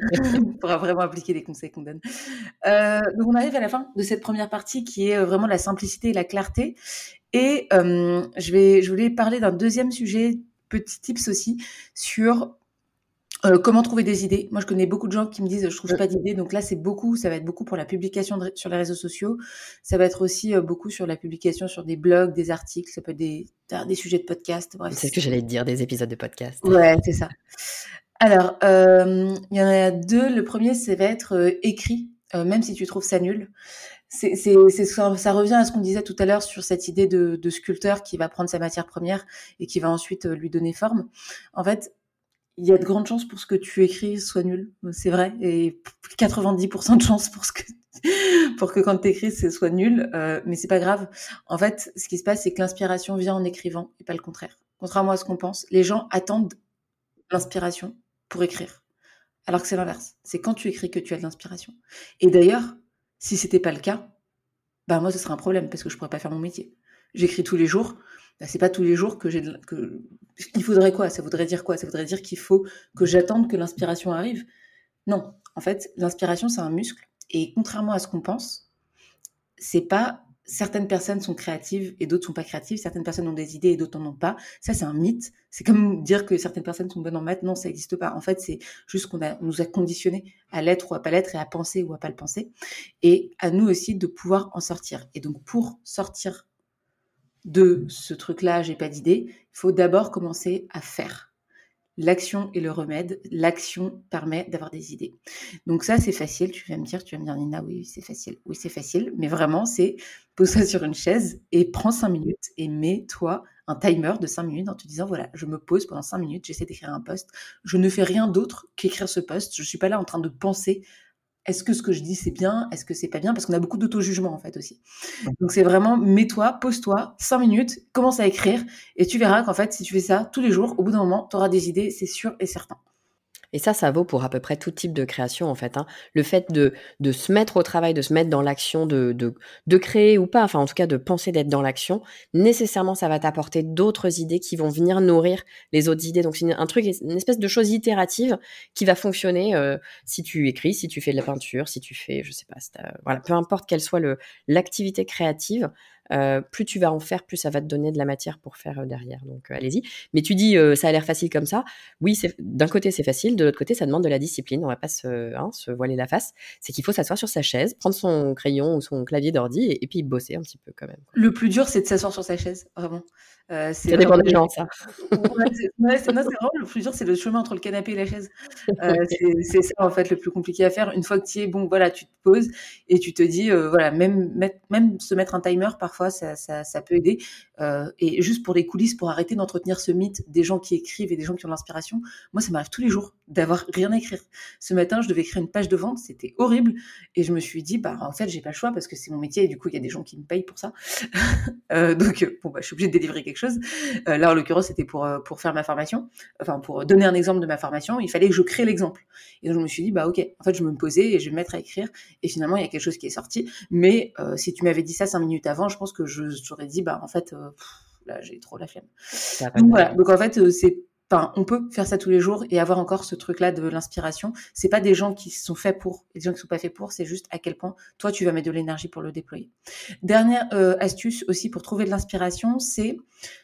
Speaker 2: pour vraiment appliquer les conseils qu'on donne. Euh, donc on arrive à la fin de cette première partie qui est vraiment la simplicité et la clarté. Et euh, je vais, je voulais parler d'un deuxième sujet, petit tips aussi, sur Euh, comment trouver des idées. Moi, je connais beaucoup de gens qui me disent je trouve pas d'idées. Donc là, c'est beaucoup, ça va être beaucoup pour la publication de, sur les réseaux sociaux. Ça va être aussi euh, beaucoup sur la publication sur des blogs, des articles. Ça peut être des, des sujets de podcast. Bref.
Speaker 3: C'est ce que j'allais te dire, des épisodes de podcast.
Speaker 2: Ouais, c'est ça. Alors, euh, il y en a deux. Le premier, ça va être euh, écrit, euh, même si tu trouves ça nul. C'est, c'est, c'est, ça, ça revient à ce qu'on disait tout à l'heure sur cette idée de, de sculpteur qui va prendre sa matière première et qui va ensuite euh, lui donner forme. En fait, il y a de grandes chances pour ce que tu écris soit nul, c'est vrai, et quatre-vingt-dix pour cent de chances pour ce que pour que quand tu écris ce soit nul, euh, mais c'est pas grave. En fait, ce qui se passe, c'est que l'inspiration vient en écrivant et pas le contraire. Contrairement à ce qu'on pense, les gens attendent l'inspiration pour écrire, alors que c'est l'inverse. C'est quand tu écris que tu as de l'inspiration. Et d'ailleurs, si c'était pas le cas, bah moi ce serait un problème parce que je pourrais pas faire mon métier. J'écris tous les jours. Bah, c'est pas tous les jours que j'ai de, que il faudrait quoi? Ça voudrait dire quoi? Ça voudrait dire qu'il faut que j'attende que l'inspiration arrive? Non, en fait, l'inspiration c'est un muscle et contrairement à ce qu'on pense, c'est pas certaines personnes sont créatives et d'autres sont pas créatives, certaines personnes ont des idées et d'autres n'en ont pas. Ça c'est un mythe. C'est comme dire que certaines personnes sont bonnes en maths. Non, ça n'existe pas. En fait, c'est juste qu'on a, nous a conditionnés à l'être ou à pas l'être et à penser ou à pas le penser. Et à nous aussi de pouvoir en sortir. Et donc pour sortir de ce truc-là, j'ai pas d'idée, il faut d'abord commencer à faire. L'action est le remède, l'action permet d'avoir des idées. Donc ça, c'est facile, tu vas me dire, tu vas me dire, Nina, oui, c'est facile, oui, c'est facile, mais vraiment, c'est pose ça sur une chaise et prends cinq minutes et mets-toi un timer de cinq minutes en te disant, voilà, je me pose pendant cinq minutes, j'essaie d'écrire un post, je ne fais rien d'autre qu'écrire ce post, je suis pas là en train de penser est-ce que ce que je dis c'est bien, est-ce que c'est pas bien, parce qu'on a beaucoup d'auto-jugement en fait aussi. Donc c'est vraiment mets-toi, pose-toi, cinq minutes, commence à écrire et tu verras qu'en fait si tu fais ça tous les jours, au bout d'un moment, tu auras des idées, c'est sûr et certain.
Speaker 3: Et ça, ça vaut pour à peu près tout type de création, en fait. Hein. Le fait de, de se mettre au travail, de se mettre dans l'action, de, de, de créer ou pas, enfin en tout cas de penser d'être dans l'action, nécessairement ça va t'apporter d'autres idées qui vont venir nourrir les autres idées. Donc c'est une, un truc, une espèce de chose itérative qui va fonctionner euh, si tu écris, si tu fais de la peinture, si tu fais, je sais pas, voilà, peu importe quelle soit le, l'activité créative. Euh, plus tu vas en faire, plus ça va te donner de la matière pour faire euh, derrière. Donc euh, allez-y. Mais tu dis euh, ça a l'air facile comme ça. Oui, c'est, d'un côté c'est facile, de l'autre côté ça demande de la discipline. On va pas se, hein, se voiler la face. C'est qu'il faut s'asseoir sur sa chaise, prendre son crayon ou son clavier d'ordi et, et puis bosser un petit peu quand même.
Speaker 2: Le plus dur, c'est de s'asseoir sur sa chaise, vraiment. Euh, c'est
Speaker 3: ça dépend des gens, ça.
Speaker 2: Ouais, c'est, ouais, c'est, non, c'est vraiment le plus dur, c'est le chemin entre le canapé et la chaise. Euh, c'est, c'est ça en fait le plus compliqué à faire. Une fois que tu y es, bon, voilà, tu te poses et tu te dis, euh, voilà, même mettre, même se mettre un timer parfois, ça, ça, ça peut aider. Euh, et juste pour les coulisses, pour arrêter d'entretenir ce mythe des gens qui écrivent et des gens qui ont l'inspiration. Moi, ça m'arrive tous les jours d'avoir rien à écrire. Ce matin, je devais écrire une page de vente, c'était horrible, et je me suis dit, bah en fait, j'ai pas le choix parce que c'est mon métier et du coup, il y a des gens qui me payent pour ça. euh, donc, bon, bah, je suis obligée de délivrer quelque quelque chose. Euh, là, en l'occurrence, c'était pour, euh, pour faire ma formation. Enfin, pour donner un exemple de ma formation, il fallait que je crée l'exemple. Et donc, je me suis dit, bah, ok, en fait, je vais me poser et je vais me mettre à écrire. Et finalement, il y a quelque chose qui est sorti. Mais euh, si tu m'avais dit ça cinq minutes avant, je pense que je t'aurais dit, bah, en fait, euh, pff, là, j'ai trop la flemme. Donc, voilà. Donc, en fait, euh, c'est Enfin, on peut faire ça tous les jours et avoir encore ce truc-là de l'inspiration. C'est pas des gens qui sont faits pour, et des gens qui sont pas faits pour. C'est juste à quel point toi tu vas mettre de l'énergie pour le déployer. Dernière euh, astuce aussi pour trouver de l'inspiration, c'est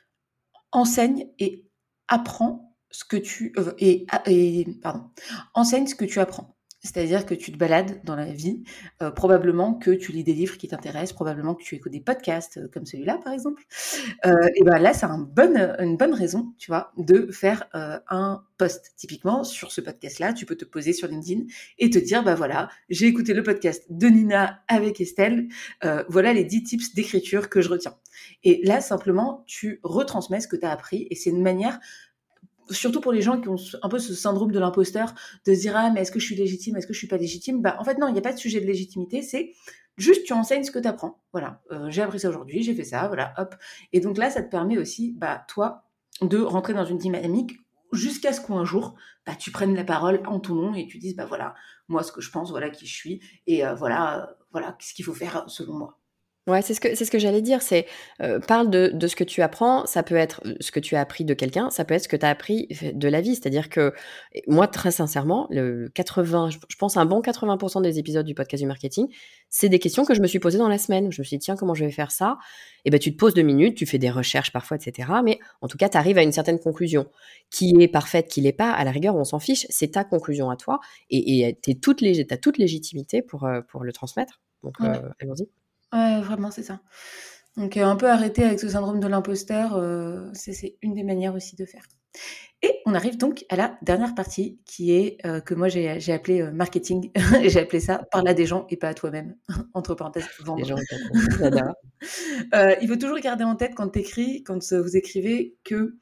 Speaker 2: enseigne et apprends ce que tu euh, et, et pardon, enseigne ce que tu apprends. C'est-à-dire que tu te balades dans la vie, euh, probablement que tu lis des livres qui t'intéressent, probablement que tu écoutes des podcasts euh, comme celui-là par exemple. Euh, et ben là, c'est un bon, une bonne raison, tu vois, de faire euh, un post. Typiquement, sur ce podcast-là, tu peux te poser sur LinkedIn et te dire, bah voilà, j'ai écouté le podcast de Nina avec Estelle. Euh, voilà les dix tips d'écriture que je retiens. Et là, simplement, tu retransmets ce que tu as appris et c'est une manière, surtout pour les gens qui ont un peu ce syndrome de l'imposteur, de se dire, ah, mais est-ce que je suis légitime, est-ce que je suis pas légitime? Bah, en fait, non, il n'y a pas de sujet de légitimité, c'est juste tu enseignes ce que tu apprends. Voilà, euh, j'ai appris ça aujourd'hui, j'ai fait ça, voilà, hop. Et donc là, ça te permet aussi, bah, toi, de rentrer dans une dynamique jusqu'à ce qu'un jour, bah, tu prennes la parole en ton nom et tu dises, bah voilà, moi, ce que je pense, voilà qui je suis, et euh, voilà, euh, voilà ce qu'il faut faire selon moi.
Speaker 3: Ouais, c'est ce que c'est ce que j'allais dire, c'est euh, parle de de ce que tu apprends, ça peut être ce que tu as appris de quelqu'un, ça peut être ce que tu as appris de la vie. C'est-à-dire que moi, très sincèrement, le quatre-vingts, je je pense un bon quatre-vingts pour cent des épisodes du podcast du marketing, c'est des questions que je me suis posées dans la semaine. Je me suis dit, tiens, comment je vais faire ça? Et ben, tu te poses deux minutes, tu fais des recherches parfois, et cetera. Mais en tout cas, tu arrives à une certaine conclusion. Qui est parfaite, qui l'est pas, à la rigueur, on s'en fiche, c'est ta conclusion à toi. Et et t'es toute lég- t'as toute légitimité pour, euh, pour le transmettre. Donc,
Speaker 2: Ouais.
Speaker 3: euh, allons-y.
Speaker 2: Ouais, vraiment, c'est ça. Donc, euh, un peu arrêter avec ce syndrome de l'imposteur, euh, c'est, c'est une des manières aussi de faire. Et on arrive donc à la dernière partie qui est, euh, que moi j'ai, j'ai appelé euh, marketing, et j'ai appelé ça parle à des gens et pas à toi-même, entre parenthèses,
Speaker 3: Les
Speaker 2: vendre.
Speaker 3: gens, j'adore.
Speaker 2: Euh, il faut toujours garder en tête quand t'écris, quand euh, vous écrivez, que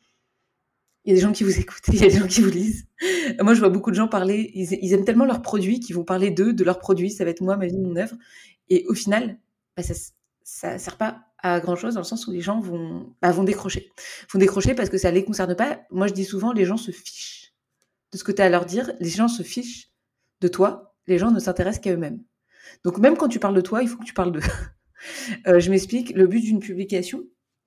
Speaker 2: il y a des gens qui vous écoutent, il y a des gens qui vous lisent. Moi, je vois beaucoup de gens parler, ils, ils aiment tellement leurs produits qu'ils vont parler d'eux, de leurs produits, ça va être moi, ma vie, mon œuvre. Et au final, bah, ça, ça sert pas à grand chose dans le sens où les gens vont, bah, vont décrocher. Vont décrocher parce que ça les concerne pas. Moi, je dis souvent, les gens se fichent de ce que tu as à leur dire. Les gens se fichent de toi. Les gens ne s'intéressent qu'à eux-mêmes. Donc, même quand tu parles de toi, il faut que tu parles d'eux. euh, je m'explique. Le but d'une publication,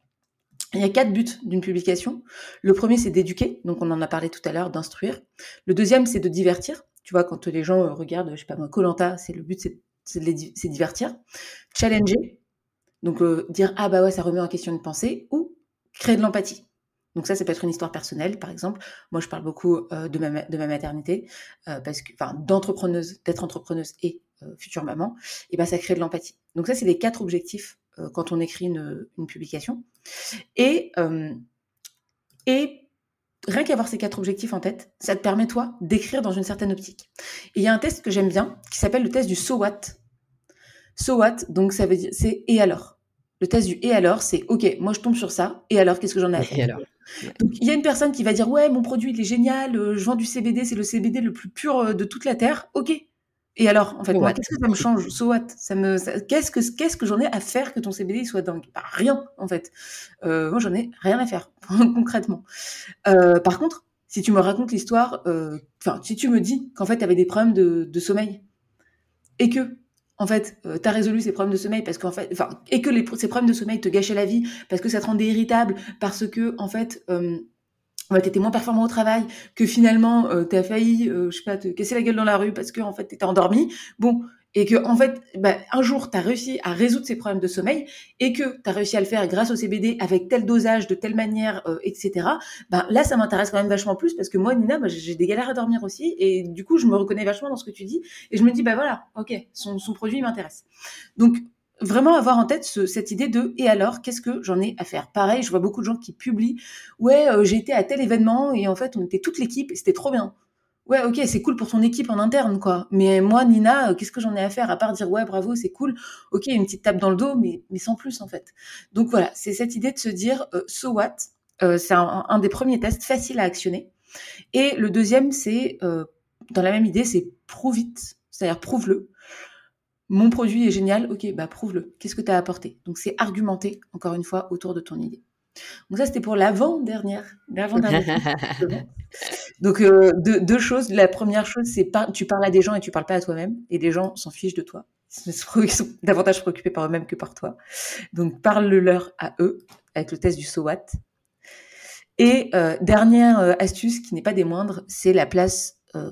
Speaker 2: il y a quatre buts d'une publication. Le premier, c'est d'éduquer. Donc, on en a parlé tout à l'heure, d'instruire. Le deuxième, c'est de divertir. Tu vois, quand les gens euh, regardent, je sais pas moi, Koh-Lanta, c'est le but, c'est, c'est, de les, c'est divertir. Challenger. Donc, euh, dire, ah bah ouais, ça remet en question une pensée. Ou créer de l'empathie. Donc ça, ça peut être une histoire personnelle, par exemple. Moi, je parle beaucoup euh, de, ma, de ma maternité, euh, parce que, enfin, d'entrepreneuse, d'être entrepreneuse et euh, future maman. Et ben, ça crée de l'empathie. Donc ça, c'est les quatre objectifs euh, quand on écrit une, une publication. Et, euh, et rien qu'avoir ces quatre objectifs en tête, ça te permet, toi, d'écrire dans une certaine optique. Et il y a un test que j'aime bien, qui s'appelle le test du so what. So what, donc ça veut dire, c'est et alors. Le test du et alors, c'est ok, moi je tombe sur ça, et alors, qu'est-ce que j'en ai à faire?
Speaker 3: Et alors?
Speaker 2: Donc il y a une personne qui va dire ouais, mon produit il est génial, euh, je vends du C B D, c'est le C B D le plus pur euh, de toute la terre. Ok. Et alors, en fait,
Speaker 3: So
Speaker 2: moi,
Speaker 3: what?
Speaker 2: qu'est-ce que ça me change? So what? Ça me, ça- qu'est-ce que, qu'est-ce que j'en ai à faire que ton C B D il soit dingue? Bah, rien, en fait. Euh, moi, j'en ai rien à faire, concrètement. Euh, par contre, si tu me racontes l'histoire, euh, enfin, si tu me dis qu'en fait, tu avais des problèmes de, de sommeil et que, en fait, euh, tu as résolu ces problèmes de sommeil parce qu'en fait, enfin, et que les, ces problèmes de sommeil te gâchaient la vie parce que ça te rendait irritable, parce que, en fait, euh, ouais, t'étais moins performant au travail, que finalement, euh, t'as failli, euh, je sais pas, te casser la gueule dans la rue parce que, en fait, t'étais endormi. Bon. Et que, en fait, bah, un jour, t'as réussi à résoudre ces problèmes de sommeil et que t'as réussi à le faire grâce au C B D avec tel dosage, de telle manière, euh, et cetera. Bah, là, ça m'intéresse quand même vachement plus parce que moi, Nina, bah, j'ai des galères à dormir aussi et du coup, je me reconnais vachement dans ce que tu dis et je me dis, bah voilà, ok, son, son produit il m'intéresse. Donc, vraiment avoir en tête ce, cette idée de et alors, qu'est-ce que j'en ai à faire? Pareil, je vois beaucoup de gens qui publient ouais, euh, j'ai été à tel événement et en fait, on était toute l'équipe et c'était trop bien. Ouais, ok, c'est cool pour ton équipe en interne, quoi. Mais moi, Nina, euh, qu'est-ce que j'en ai à faire à part dire ouais, bravo, c'est cool. Ok, une petite tape dans le dos, mais, mais sans plus, en fait. Donc voilà, c'est cette idée de se dire euh, so what. Euh, c'est un, un des premiers tests faciles à actionner. Et le deuxième, c'est, euh, dans la même idée, c'est prove it. C'est-à-dire prouve-le. Mon produit est génial, ok, bah prouve-le. Qu'est-ce que tu as apporté? Donc c'est argumenter, encore une fois, autour de ton idée. Donc ça, c'était pour l'avant-dernière. L'avant-dernière. Donc, euh, deux, deux choses. La première chose, c'est pas, tu parles à des gens et tu parles pas à toi-même. Et les gens s'en fichent de toi. Ils sont davantage préoccupés par eux-mêmes que par toi. Donc, parle-leur à eux avec le test du so what. Et euh, dernière euh, astuce qui n'est pas des moindres, c'est la place euh,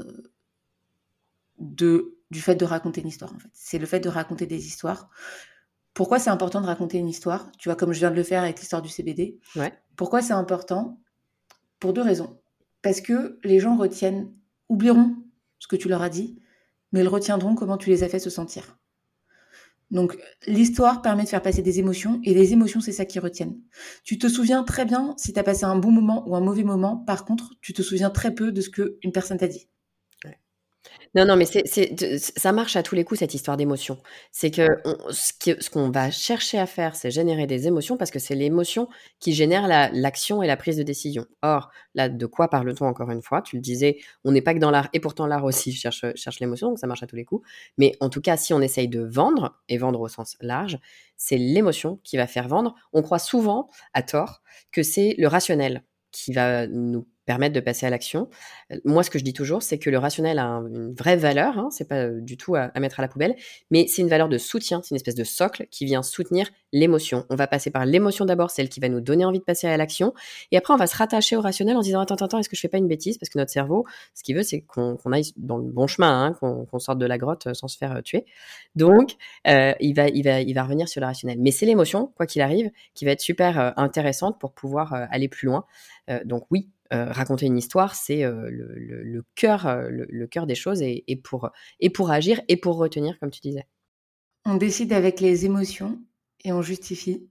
Speaker 2: de, du fait de raconter une histoire. En fait. C'est le fait de raconter des histoires. Pourquoi c'est important de raconter une histoire ? Tu vois, comme je viens de le faire avec l'histoire du C B D.
Speaker 3: Ouais.
Speaker 2: Pourquoi c'est important ? Pour deux raisons. Parce que les gens retiennent, oublieront ce que tu leur as dit, mais ils retiendront comment tu les as fait se sentir. Donc, l'histoire permet de faire passer des émotions, et les émotions, c'est ça qui retiennent. Tu te souviens très bien si tu as passé un bon moment ou un mauvais moment. Par contre, tu te souviens très peu de ce qu'une personne t'a dit.
Speaker 3: Ouais. Non, non, mais c'est, c'est, ça marche à tous les coups, cette histoire d'émotion. C'est que on, ce, que, ce qu'on va chercher à faire, c'est générer des émotions parce que c'est l'émotion qui génère la, l'action et la prise de décision. Or, là, de quoi parle-t-on encore une fois ? Tu le disais, on n'est pas que dans l'art, et pourtant l'art aussi cherche, cherche l'émotion, donc ça marche à tous les coups. Mais en tout cas, si on essaye de vendre, et vendre au sens large, c'est l'émotion qui va faire vendre. On croit souvent, à tort, que c'est le rationnel qui va nous permettre de passer à l'action. Moi, ce que je dis toujours, c'est que le rationnel a un, une vraie valeur, hein, c'est pas du tout à, à mettre à la poubelle, mais c'est une valeur de soutien, c'est une espèce de socle qui vient soutenir l'émotion. On va passer par l'émotion d'abord, celle qui va nous donner envie de passer à l'action, et après on va se rattacher au rationnel en se disant attends, attends, est-ce que je fais pas une bêtise ? Parce que notre cerveau, ce qu'il veut, c'est qu'on, qu'on aille dans le bon chemin, hein, qu'on, qu'on sorte de la grotte sans se faire tuer. Donc, euh, il va, il va, il va revenir sur le rationnel. Mais c'est l'émotion, quoi qu'il arrive, qui va être super euh, intéressante pour pouvoir euh, aller plus loin. Euh, donc oui. Euh, raconter une histoire, c'est euh, le, le, le, cœur, euh, le, le cœur des choses et, et, pour, et pour agir et pour retenir, comme tu disais.
Speaker 2: On décide avec les émotions et on justifie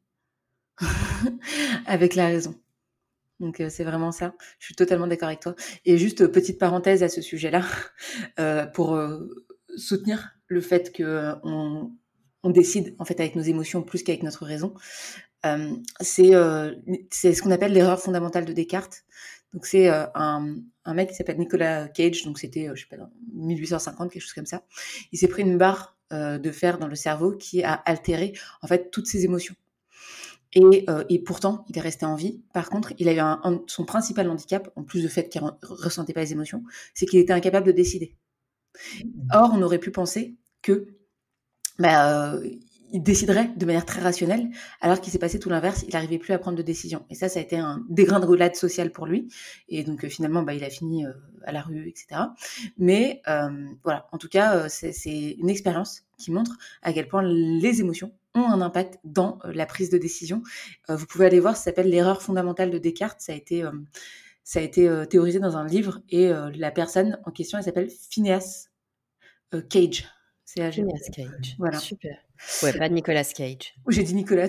Speaker 2: avec la raison. Donc, euh, c'est vraiment ça. Je suis totalement d'accord avec toi. Et juste, euh, petite parenthèse à ce sujet-là, euh, pour euh, soutenir le fait qu'on euh, on décide en fait avec nos émotions plus qu'avec notre raison. Euh, c'est, euh, c'est ce qu'on appelle l'erreur fondamentale de Descartes. Donc c'est euh, un, un mec qui s'appelle Nicolas Cage, donc c'était, euh, je sais pas, dans mille huit cent cinquante, quelque chose comme ça. Il s'est pris une barre euh, de fer dans le cerveau qui a altéré en fait toutes ses émotions. Et, euh, et pourtant, il est resté en vie. Par contre, il a eu un, un, son principal handicap, en plus du fait qu'il ne ressentait pas les émotions, c'est qu'il était incapable de décider. Or, on aurait pu penser que bah, euh, il déciderait de manière très rationnelle, alors qu'il s'est passé tout l'inverse, il n'arrivait plus à prendre de décision. Et ça, ça a été un dégringolade sociale pour lui. Et donc, euh, finalement, bah, il a fini euh, à la rue, et cetera. Mais euh, voilà, en tout cas, euh, c'est, c'est une expérience qui montre à quel point les émotions ont un impact dans euh, la prise de décision. Euh, vous pouvez aller voir, ça s'appelle l'erreur fondamentale de Descartes. Ça a été, euh, ça a été euh, théorisé dans un livre. Et euh, la personne en question, elle s'appelle Phineas euh, Cage.
Speaker 3: C'est Phineas Cage.
Speaker 2: Voilà.
Speaker 3: Super. Ouais, pas Nicolas Cage.
Speaker 2: Ou j'ai dit Nicolas.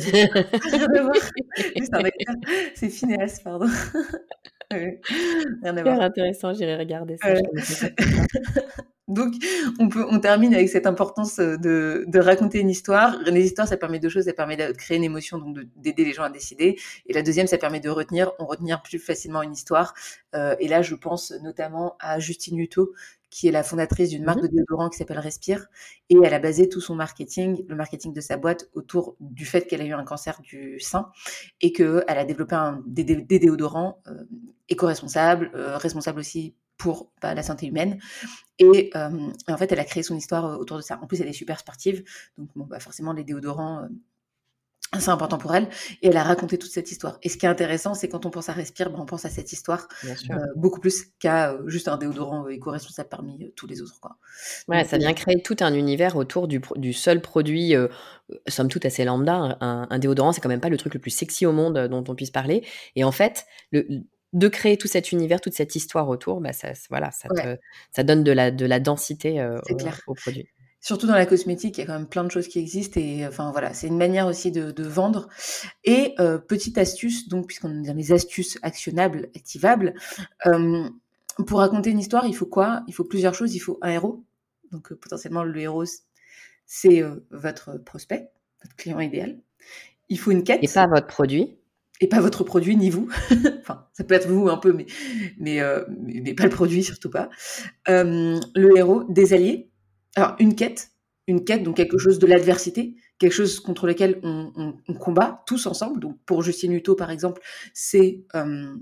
Speaker 2: C'est Phineas, pardon.
Speaker 3: Rien à voir. Super intéressant, j'irai regarder ça.
Speaker 2: Euh... Donc, on, peut, on termine avec cette importance de, de raconter une histoire. Les histoires, ça permet deux choses. Ça permet de créer une émotion, donc de, d'aider les gens à décider. Et la deuxième, ça permet de retenir. On retient plus facilement une histoire. Euh, et là, je pense notamment à Justine Hutto, qui est la fondatrice d'une marque mmh. de déodorant qui s'appelle Respire. Et elle a basé tout son marketing, le marketing de sa boîte, autour du fait qu'elle a eu un cancer du sein et qu'elle a développé un, des, des déodorants euh, éco-responsables, euh, responsables aussi pour bah, la santé humaine. Et, euh, et en fait, elle a créé son histoire autour de ça. En plus, elle est super sportive. Donc, bon, bah, forcément, les déodorants... Euh, c'est important pour elle, et elle a raconté toute cette histoire. Et ce qui est intéressant, c'est quand on pense à Respire, ben on pense à cette histoire euh, beaucoup plus qu'à euh, juste un déodorant éco-responsable parmi euh, tous les autres, quoi.
Speaker 3: Ouais,
Speaker 2: Donc,
Speaker 3: ça vient créer tout un univers autour du, du seul produit, euh, somme toute assez lambda. Un, un déodorant, c'est quand même pas le truc le plus sexy au monde dont on puisse parler. Et en fait, le, de créer tout cet univers, toute cette histoire autour, bah ça, voilà, ça,
Speaker 2: ouais.
Speaker 3: te, ça donne de la, de la densité euh, au, au produit.
Speaker 2: Surtout dans la cosmétique, il y a quand même plein de choses qui existent et enfin voilà, c'est une manière aussi de, de vendre. Et euh, petite astuce, donc puisqu'on est dans les astuces actionnables, activables, euh, pour raconter une histoire, il faut quoi ? Il faut plusieurs choses. Il faut un héros, donc euh, potentiellement le héros, c'est euh, votre prospect, votre client idéal. Il faut une quête.
Speaker 3: Et pas votre produit.
Speaker 2: Et pas votre produit, ni vous. Enfin, ça peut être vous un peu, mais mais, euh, mais pas le produit, surtout pas. Euh, le héros, des alliés. Alors, une quête, une quête, donc quelque chose de l'adversité, quelque chose contre lequel on, on, on combat tous ensemble. Donc pour Justine Hutto, par exemple, c'est euh,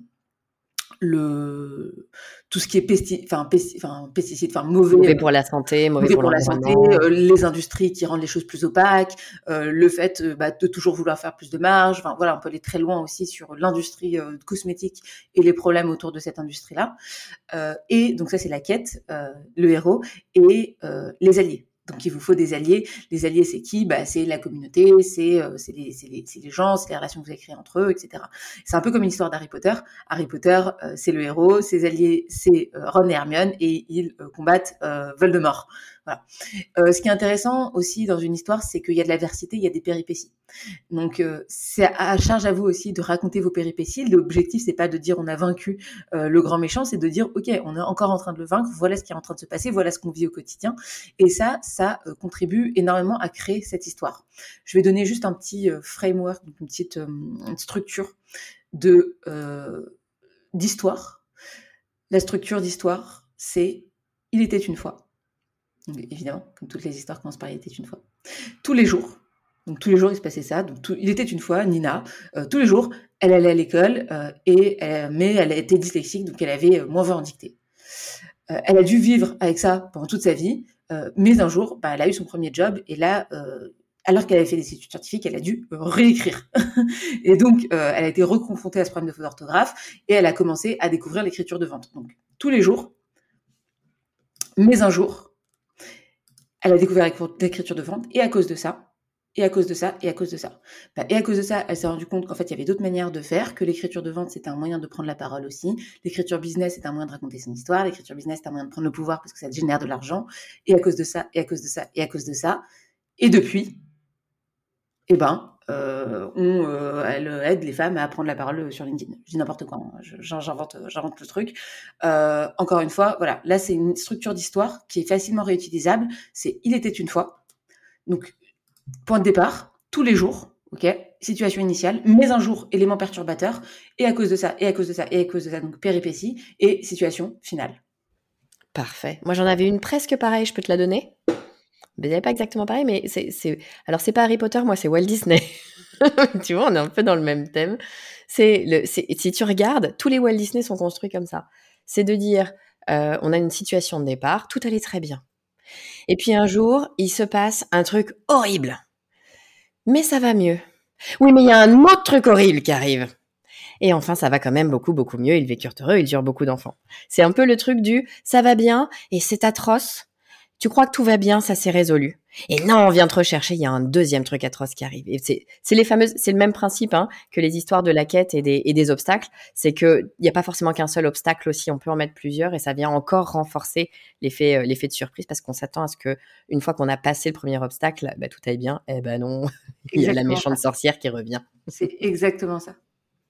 Speaker 2: le tout ce qui est pesti, enfin, pesti, enfin, pesticides, enfin mauvais,
Speaker 3: mauvais pour la santé, mauvais,
Speaker 2: mauvais
Speaker 3: pour,
Speaker 2: pour la santé,
Speaker 3: l'environnement.
Speaker 2: euh, les industries qui rendent les choses plus opaques, euh, le fait euh, bah, de toujours vouloir faire plus de marge. Enfin voilà, on peut aller très loin aussi sur l'industrie euh, cosmétique et les problèmes autour de cette industrie-là. Euh, et donc ça c'est la quête, euh, le héros et euh, les alliés. Donc il vous faut des alliés. Les alliés, c'est qui? Bah, c'est la communauté, c'est euh, c'est les, c'est les, c'est les gens, c'est les relations que vous avez créées entre eux, et cetera. C'est un peu comme une histoire d'Harry Potter. Harry Potter, euh, c'est le héros, ses alliés, c'est euh, Ron et Hermione, et ils euh, combattent euh, Voldemort. Voilà. Euh, ce qui est intéressant aussi dans une histoire, c'est qu'il y a de l'adversité, il y a des péripéties. Donc euh, c'est à charge à vous aussi de raconter vos péripéties. L'objectif, c'est pas de dire on a vaincu euh, le grand méchant, c'est de dire ok, on est encore en train de le vaincre, voilà ce qui est en train de se passer, voilà ce qu'on vit au quotidien. Et ça, ça euh, contribue énormément à créer cette histoire. Je vais donner juste un petit euh, framework, une petite euh, une structure de euh, d'histoire. La structure d'histoire, c'est il était une fois. Donc, évidemment, comme toutes les histoires commencent par il était une fois. Tous les jours. Donc tous les jours, il se passait ça. Donc tout, il était une fois, Nina, euh, tous les jours, elle allait à l'école, euh, et elle, mais elle était dyslexique, donc elle avait euh, moins vingt en dictée. Euh, elle a dû vivre avec ça pendant toute sa vie, euh, mais un jour, bah, elle a eu son premier job, et là, euh, alors qu'elle avait fait des études scientifiques, elle a dû euh, réécrire. Et donc, euh, elle a été reconfrontée à ce problème de faute d'orthographe, et elle a commencé à découvrir l'écriture de vente. Donc tous les jours, mais un jour, elle a découvert l'écriture de vente, et à cause de ça, et à cause de ça, et à cause de ça. Bah, et à cause de ça, elle s'est rendue compte qu'en fait, il y avait d'autres manières de faire, que l'écriture de vente, c'était un moyen de prendre la parole aussi. L'écriture business, c'est un moyen de raconter son histoire. L'écriture business, c'est un moyen de prendre le pouvoir parce que ça génère de l'argent. Et à cause de ça, et à cause de ça, et à cause de ça. Et depuis, eh ben, euh, on, euh, elle aide les femmes à prendre la parole sur LinkedIn. Je dis n'importe quoi, hein. j'invente, j'invente le truc. Euh, encore une fois, voilà, là, c'est une structure d'histoire qui est facilement réutilisable. C'est « il était une fois ». Donc, point de départ, tous les jours, ok, situation initiale, mais un jour, élément perturbateur, et à cause de ça, et à cause de ça, et à cause de ça, donc péripétie, et situation finale.
Speaker 3: Parfait. Moi, j'en avais une presque pareille, je peux te la donner? Mais elle n'est pas exactement pareil, mais c'est, c'est... Alors, c'est pas Harry Potter, moi, c'est Walt Disney. Tu vois, on est un peu dans le même thème. C'est le, c'est, si tu regardes, tous les Walt Disney sont construits comme ça. C'est de dire, euh, on a une situation de départ, tout allait très bien. Et puis un jour, il se passe un truc horrible. Mais ça va mieux. Oui, mais il y a un autre truc horrible qui arrive. Et enfin, ça va quand même beaucoup, beaucoup mieux. Ils vécurent heureux, ils eurent beaucoup d'enfants. C'est un peu le truc du « ça va bien et c'est atroce ». Tu crois que tout va bien, ça s'est résolu. Et non, on vient te rechercher, il y a un deuxième truc atroce qui arrive. Et c'est, c'est les fameuses, c'est le même principe hein, que les histoires de la quête et des, et des obstacles. C'est que il n'y a pas forcément qu'un seul obstacle aussi, on peut en mettre plusieurs et ça vient encore renforcer l'effet, euh, l'effet de surprise parce qu'on s'attend à ce que une fois qu'on a passé le premier obstacle, bah, tout aille bien. Eh ben non, il y a la méchante ça. sorcière qui revient.
Speaker 2: C'est exactement ça.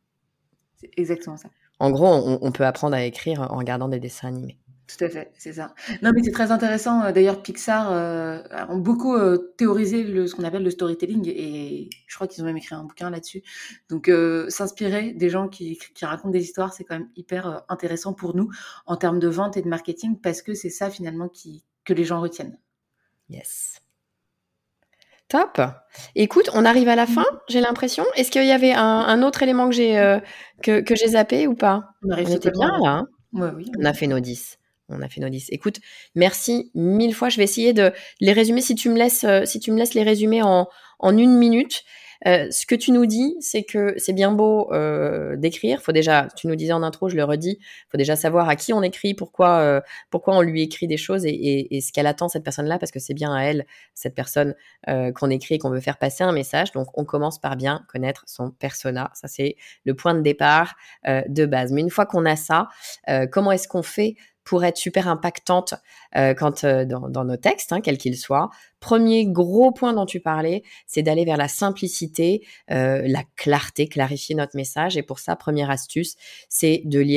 Speaker 2: C'est exactement ça.
Speaker 3: En gros, on, on peut apprendre à écrire en regardant des dessins animés.
Speaker 2: Tout à fait, c'est ça. Non, mais c'est très intéressant. D'ailleurs, Pixar euh, ont beaucoup euh, théorisé le, ce qu'on appelle le storytelling et je crois qu'ils ont même écrit un bouquin là-dessus. Donc, euh, s'inspirer des gens qui, qui racontent des histoires, c'est quand même hyper euh, intéressant pour nous en termes de vente et de marketing parce que c'est ça finalement qui, que les gens retiennent.
Speaker 3: Yes. Top. Écoute, on arrive à la fin, j'ai l'impression. Est-ce qu'il y avait un, un autre élément que j'ai, euh, que, que j'ai zappé ou pas?
Speaker 2: On,
Speaker 3: on était bien là. Hein
Speaker 2: ouais, oui,
Speaker 3: on a fait nos dix. On a fait nos dix. Écoute, merci mille fois. Je vais essayer de les résumer. Si tu me laisses, euh, si tu me laisses les résumer en, en une minute. Euh, ce que tu nous dis, c'est que c'est bien beau euh, d'écrire. Faut déjà, tu nous disais en intro, je le redis, faut déjà savoir à qui on écrit, pourquoi, euh, pourquoi on lui écrit des choses et, et, et ce qu'elle attend cette personne-là, parce que c'est bien à elle, cette personne euh, qu'on écrit et qu'on veut faire passer un message. Donc, on commence par bien connaître son persona. Ça, c'est le point de départ euh, de base. Mais une fois qu'on a ça, euh, comment est-ce qu'on fait pour être super impactante euh, quand, euh, dans, dans nos textes, hein, quels qu'ils soient. Premier gros point dont tu parlais, c'est d'aller vers la simplicité, euh, la clarté, clarifier notre message. Et pour ça, première astuce, c'est de lire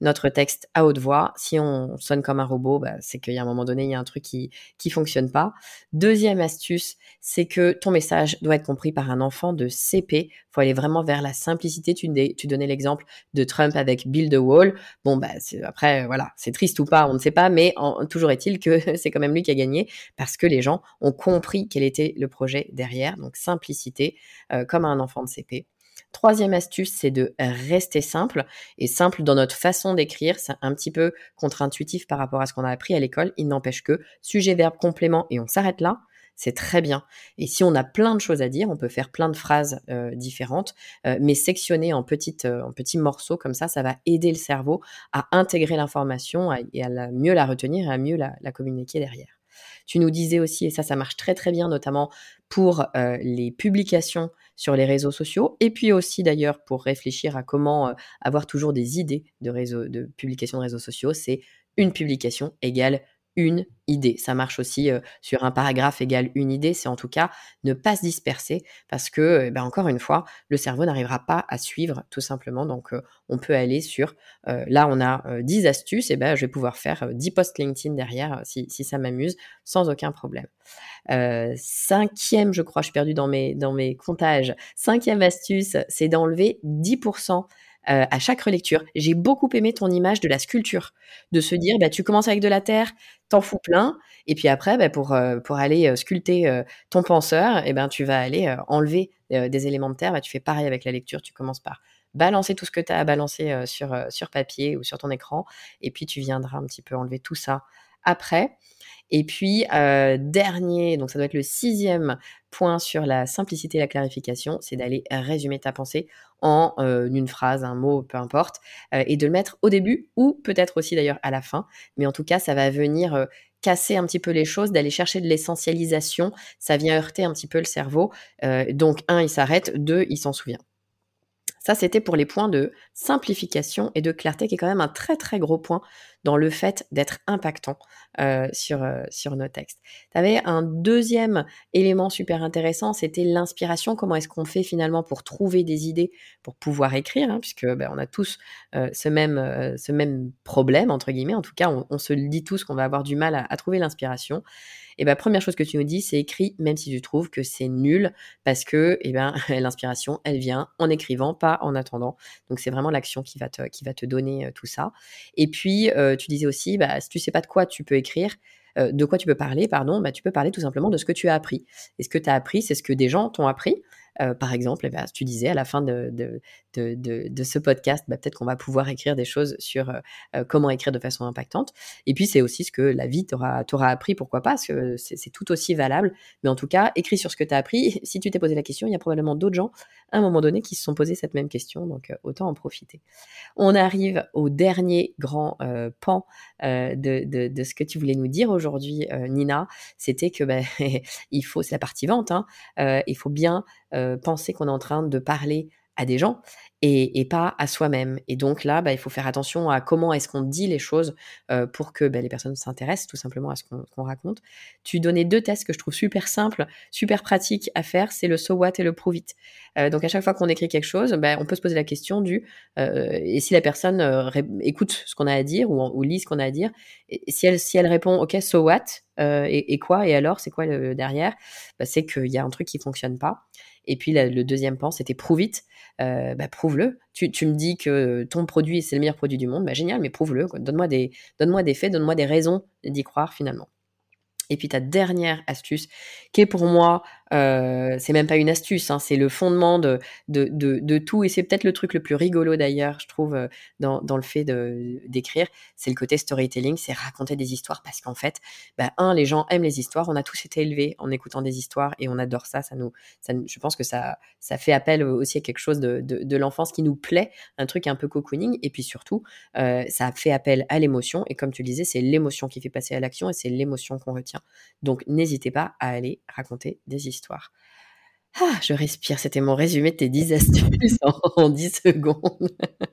Speaker 3: notre texte à haute voix. Si on sonne comme un robot, bah, c'est qu'il y a un moment donné, il y a un truc qui qui fonctionne pas. Deuxième astuce, c'est que ton message doit être compris par un enfant de C P. Faut aller vraiment vers la simplicité. Tu, tu donnais l'exemple de Trump avec Build a Wall. Bon, bah, c'est, après, voilà, c'est triste ou pas, on ne sait pas, mais en, toujours est-il que c'est quand même lui qui a gagné parce que les gens ont compris quel était le projet derrière. Donc, simplicité, euh, comme un enfant de C P. Troisième astuce, c'est de rester simple. Et simple dans notre façon d'écrire, c'est un petit peu contre-intuitif par rapport à ce qu'on a appris à l'école. Il n'empêche que sujet, verbe, complément, et on s'arrête là. C'est très bien. Et si on a plein de choses à dire, on peut faire plein de phrases euh, différentes, euh, mais sectionner en, petites, euh, en petits morceaux comme ça, ça va aider le cerveau à intégrer l'information à, et à la, mieux la retenir et à mieux la, la communiquer derrière. Tu nous disais aussi, et ça, ça marche très très bien, notamment pour euh, les publications sur les réseaux sociaux, et puis aussi d'ailleurs pour réfléchir à comment euh, avoir toujours des idées de, réseau, de publication de réseaux sociaux, c'est une publication égale une idée. Ça marche aussi euh, sur un paragraphe égale une idée, c'est en tout cas ne pas se disperser parce que, eh ben, encore une fois, le cerveau n'arrivera pas à suivre tout simplement. Donc, euh, on peut aller sur, euh, là, on a euh, dix astuces, et ben, je vais pouvoir faire euh, dix posts LinkedIn derrière euh, si, si ça m'amuse, sans aucun problème. Euh, cinquième, je crois, je suis perdue dans mes, dans mes comptages, cinquième astuce, c'est d'enlever dix pour cent Euh, à chaque relecture. J'ai beaucoup aimé ton image de la sculpture, de se dire, bah, tu commences avec de la terre, t'en fous plein, et puis après, bah, pour, euh, pour aller euh, sculpter euh, ton penseur, eh ben, tu vas aller euh, enlever euh, des éléments de terre. Bah, tu fais pareil avec la lecture, tu commences par balancer tout ce que tu as à balancer euh, sur, euh, sur papier ou sur ton écran, et puis tu viendras un petit peu enlever tout ça après. Et puis, euh, dernier, donc ça doit être le sixième point sur la simplicité et la clarification, c'est d'aller résumer ta pensée en euh, une phrase, un mot, peu importe, euh, et de le mettre au début ou peut-être aussi d'ailleurs à la fin. Mais en tout cas, ça va venir euh, casser un petit peu les choses, d'aller chercher de l'essentialisation. Ça vient heurter un petit peu le cerveau. Euh, donc, un, il s'arrête. Deux, il s'en souvient. Ça, c'était pour les points de simplification et de clarté, qui est quand même un très, très gros point dans le fait d'être impactant euh, sur, euh, sur nos textes. Tu avais un deuxième élément super intéressant, c'était l'inspiration. Comment est-ce qu'on fait finalement pour trouver des idées pour pouvoir écrire, hein, puisque ben, on a tous euh, ce, même, euh, ce même problème, entre guillemets. En tout cas, on, on se le dit tous qu'on va avoir du mal à, à trouver l'inspiration. Et ben, première chose que tu nous dis, c'est écris, même si tu trouves que c'est nul, parce que eh ben, l'inspiration, elle vient en écrivant, pas en attendant. Donc, c'est vraiment l'action qui va te, qui va te donner euh, tout ça. Et puis, euh, tu disais aussi, bah, si tu sais pas de quoi tu peux écrire, euh, de quoi tu peux parler, pardon, bah, tu peux parler tout simplement de ce que tu as appris. Et ce que tu as appris, c'est ce que des gens t'ont appris. Euh, par exemple, eh ben, tu disais à la fin de, de, de, de, de ce podcast, bah, peut-être qu'on va pouvoir écrire des choses sur euh, comment écrire de façon impactante. Et puis, c'est aussi ce que la vie t'aura, t'aura appris, pourquoi pas, parce que c'est, c'est tout aussi valable. Mais en tout cas, écris sur ce que tu as appris. Si tu t'es posé la question, il y a probablement d'autres gens, à un moment donné, qui se sont posés cette même question. Donc, euh, autant en profiter. On arrive au dernier grand euh, pan euh, de, de, de ce que tu voulais nous dire aujourd'hui, euh, Nina. C'était que bah, il faut, c'est la partie vente, hein, euh, il faut bien euh, penser qu'on est en train de parler à des gens et, et pas à soi-même. Et donc là, bah, il faut faire attention à comment est-ce qu'on dit les choses euh, pour que bah, les personnes s'intéressent tout simplement à ce qu'on, qu'on raconte. Tu donnais deux tests que je trouve super simples, super pratiques à faire, c'est le so what et le prove it. Euh, donc à chaque fois qu'on écrit quelque chose, bah, on peut se poser la question du euh, et si la personne euh, ré- écoute ce qu'on a à dire ou, ou lit ce qu'on a à dire, et si elle, si elle répond ok so what euh, et, et quoi et alors c'est quoi le derrière, bah, c'est qu'il y a un truc qui fonctionne pas. Et puis la, le deuxième pan, c'était prove it. Euh, bah, prouve-le. Tu, tu me dis que ton produit, c'est le meilleur produit du monde. Bah, génial, mais prouve-le. Quoi. Donne-moi des, donne-moi des faits, donne-moi des raisons d'y croire finalement. Et puis ta dernière astuce, qui est pour moi, euh, c'est même pas une astuce, hein, c'est le fondement de, de, de, de tout, et c'est peut-être le truc le plus rigolo d'ailleurs, je trouve, euh, dans, dans le fait de, d'écrire, c'est le côté storytelling, c'est raconter des histoires, parce qu'en fait, bah, un, les gens aiment les histoires, on a tous été élevés en écoutant des histoires, et on adore ça, ça nous, ça, je pense que ça, ça fait appel aussi à quelque chose de, de, de l'enfance qui nous plaît, un truc un peu cocooning, et puis surtout, euh, ça fait appel à l'émotion, et comme tu le disais, c'est l'émotion qui fait passer à l'action, et c'est l'émotion qu'on retient. Donc, n'hésitez pas à aller raconter des histoires. Ah, je respire. C'était mon résumé de tes dix astuces en dix secondes.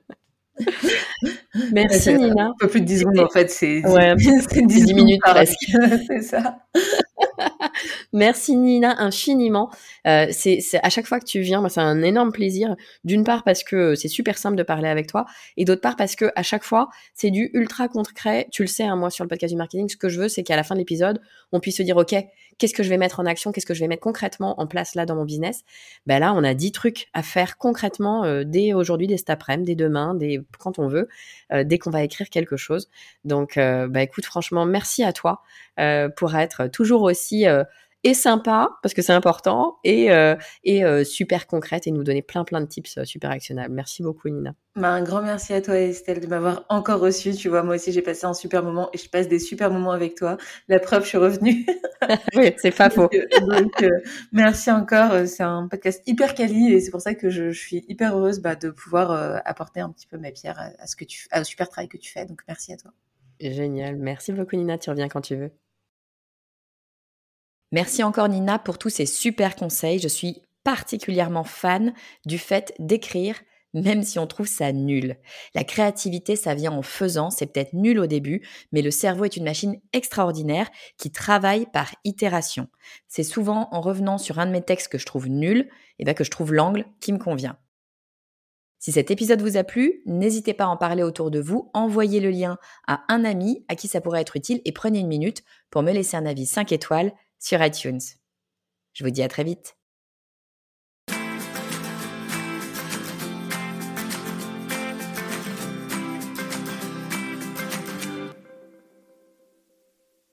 Speaker 3: Merci,
Speaker 2: ouais,
Speaker 3: Nina.
Speaker 2: Un peu plus de dix secondes, en fait. C'est,
Speaker 3: ouais,
Speaker 2: c'est dix,
Speaker 3: dix minutes presque.
Speaker 2: C'est ça.
Speaker 3: Merci Nina infiniment. Euh, c'est, c'est à chaque fois que tu viens, moi c'est un énorme plaisir. D'une part parce que c'est super simple de parler avec toi, et d'autre part parce que à chaque fois c'est du ultra concret. Tu le sais, hein, moi sur le podcast du marketing, ce que je veux, c'est qu'à la fin de l'épisode, on puisse se dire ok, qu'est-ce que je vais mettre en action, qu'est-ce que je vais mettre concrètement en place là dans mon business. Ben là, on a dix trucs à faire concrètement euh, dès aujourd'hui, dès cet après-midi, dès demain, dès quand on veut, euh, dès qu'on va écrire quelque chose. Donc, euh, bah écoute, franchement, merci à toi euh, pour être toujours aussi euh, et sympa, parce que c'est important, et, euh, et euh, super concrète, et nous donner plein plein de tips euh, super actionnables. Merci beaucoup, Nina.
Speaker 2: Bah, un grand merci à toi, Estelle, de m'avoir encore reçue. Tu vois, moi aussi, j'ai passé un super moment et je passe des super moments avec toi. La preuve, je suis revenue.
Speaker 3: Oui, c'est pas faux.
Speaker 2: Donc, euh, donc, euh, merci encore. Euh, C'est un podcast hyper quali et c'est pour ça que je, je suis hyper heureuse bah, de pouvoir euh, apporter un petit peu ma pierre à, à ce que tu, à, au super travail que tu fais. Donc, merci à toi.
Speaker 3: Génial. Merci beaucoup, Nina. Tu reviens quand tu veux.
Speaker 1: Merci encore Nina pour tous ces super conseils. Je suis particulièrement fan du fait d'écrire, même si on trouve ça nul. La créativité, ça vient en faisant, c'est peut-être nul au début, mais le cerveau est une machine extraordinaire qui travaille par itération. C'est souvent en revenant sur un de mes textes que je trouve nul, et bien que je trouve l'angle qui me convient. Si cet épisode vous a plu, n'hésitez pas à en parler autour de vous, envoyez le lien à un ami à qui ça pourrait être utile et prenez une minute pour me laisser un avis cinq étoiles sur iTunes. Je vous dis à très vite.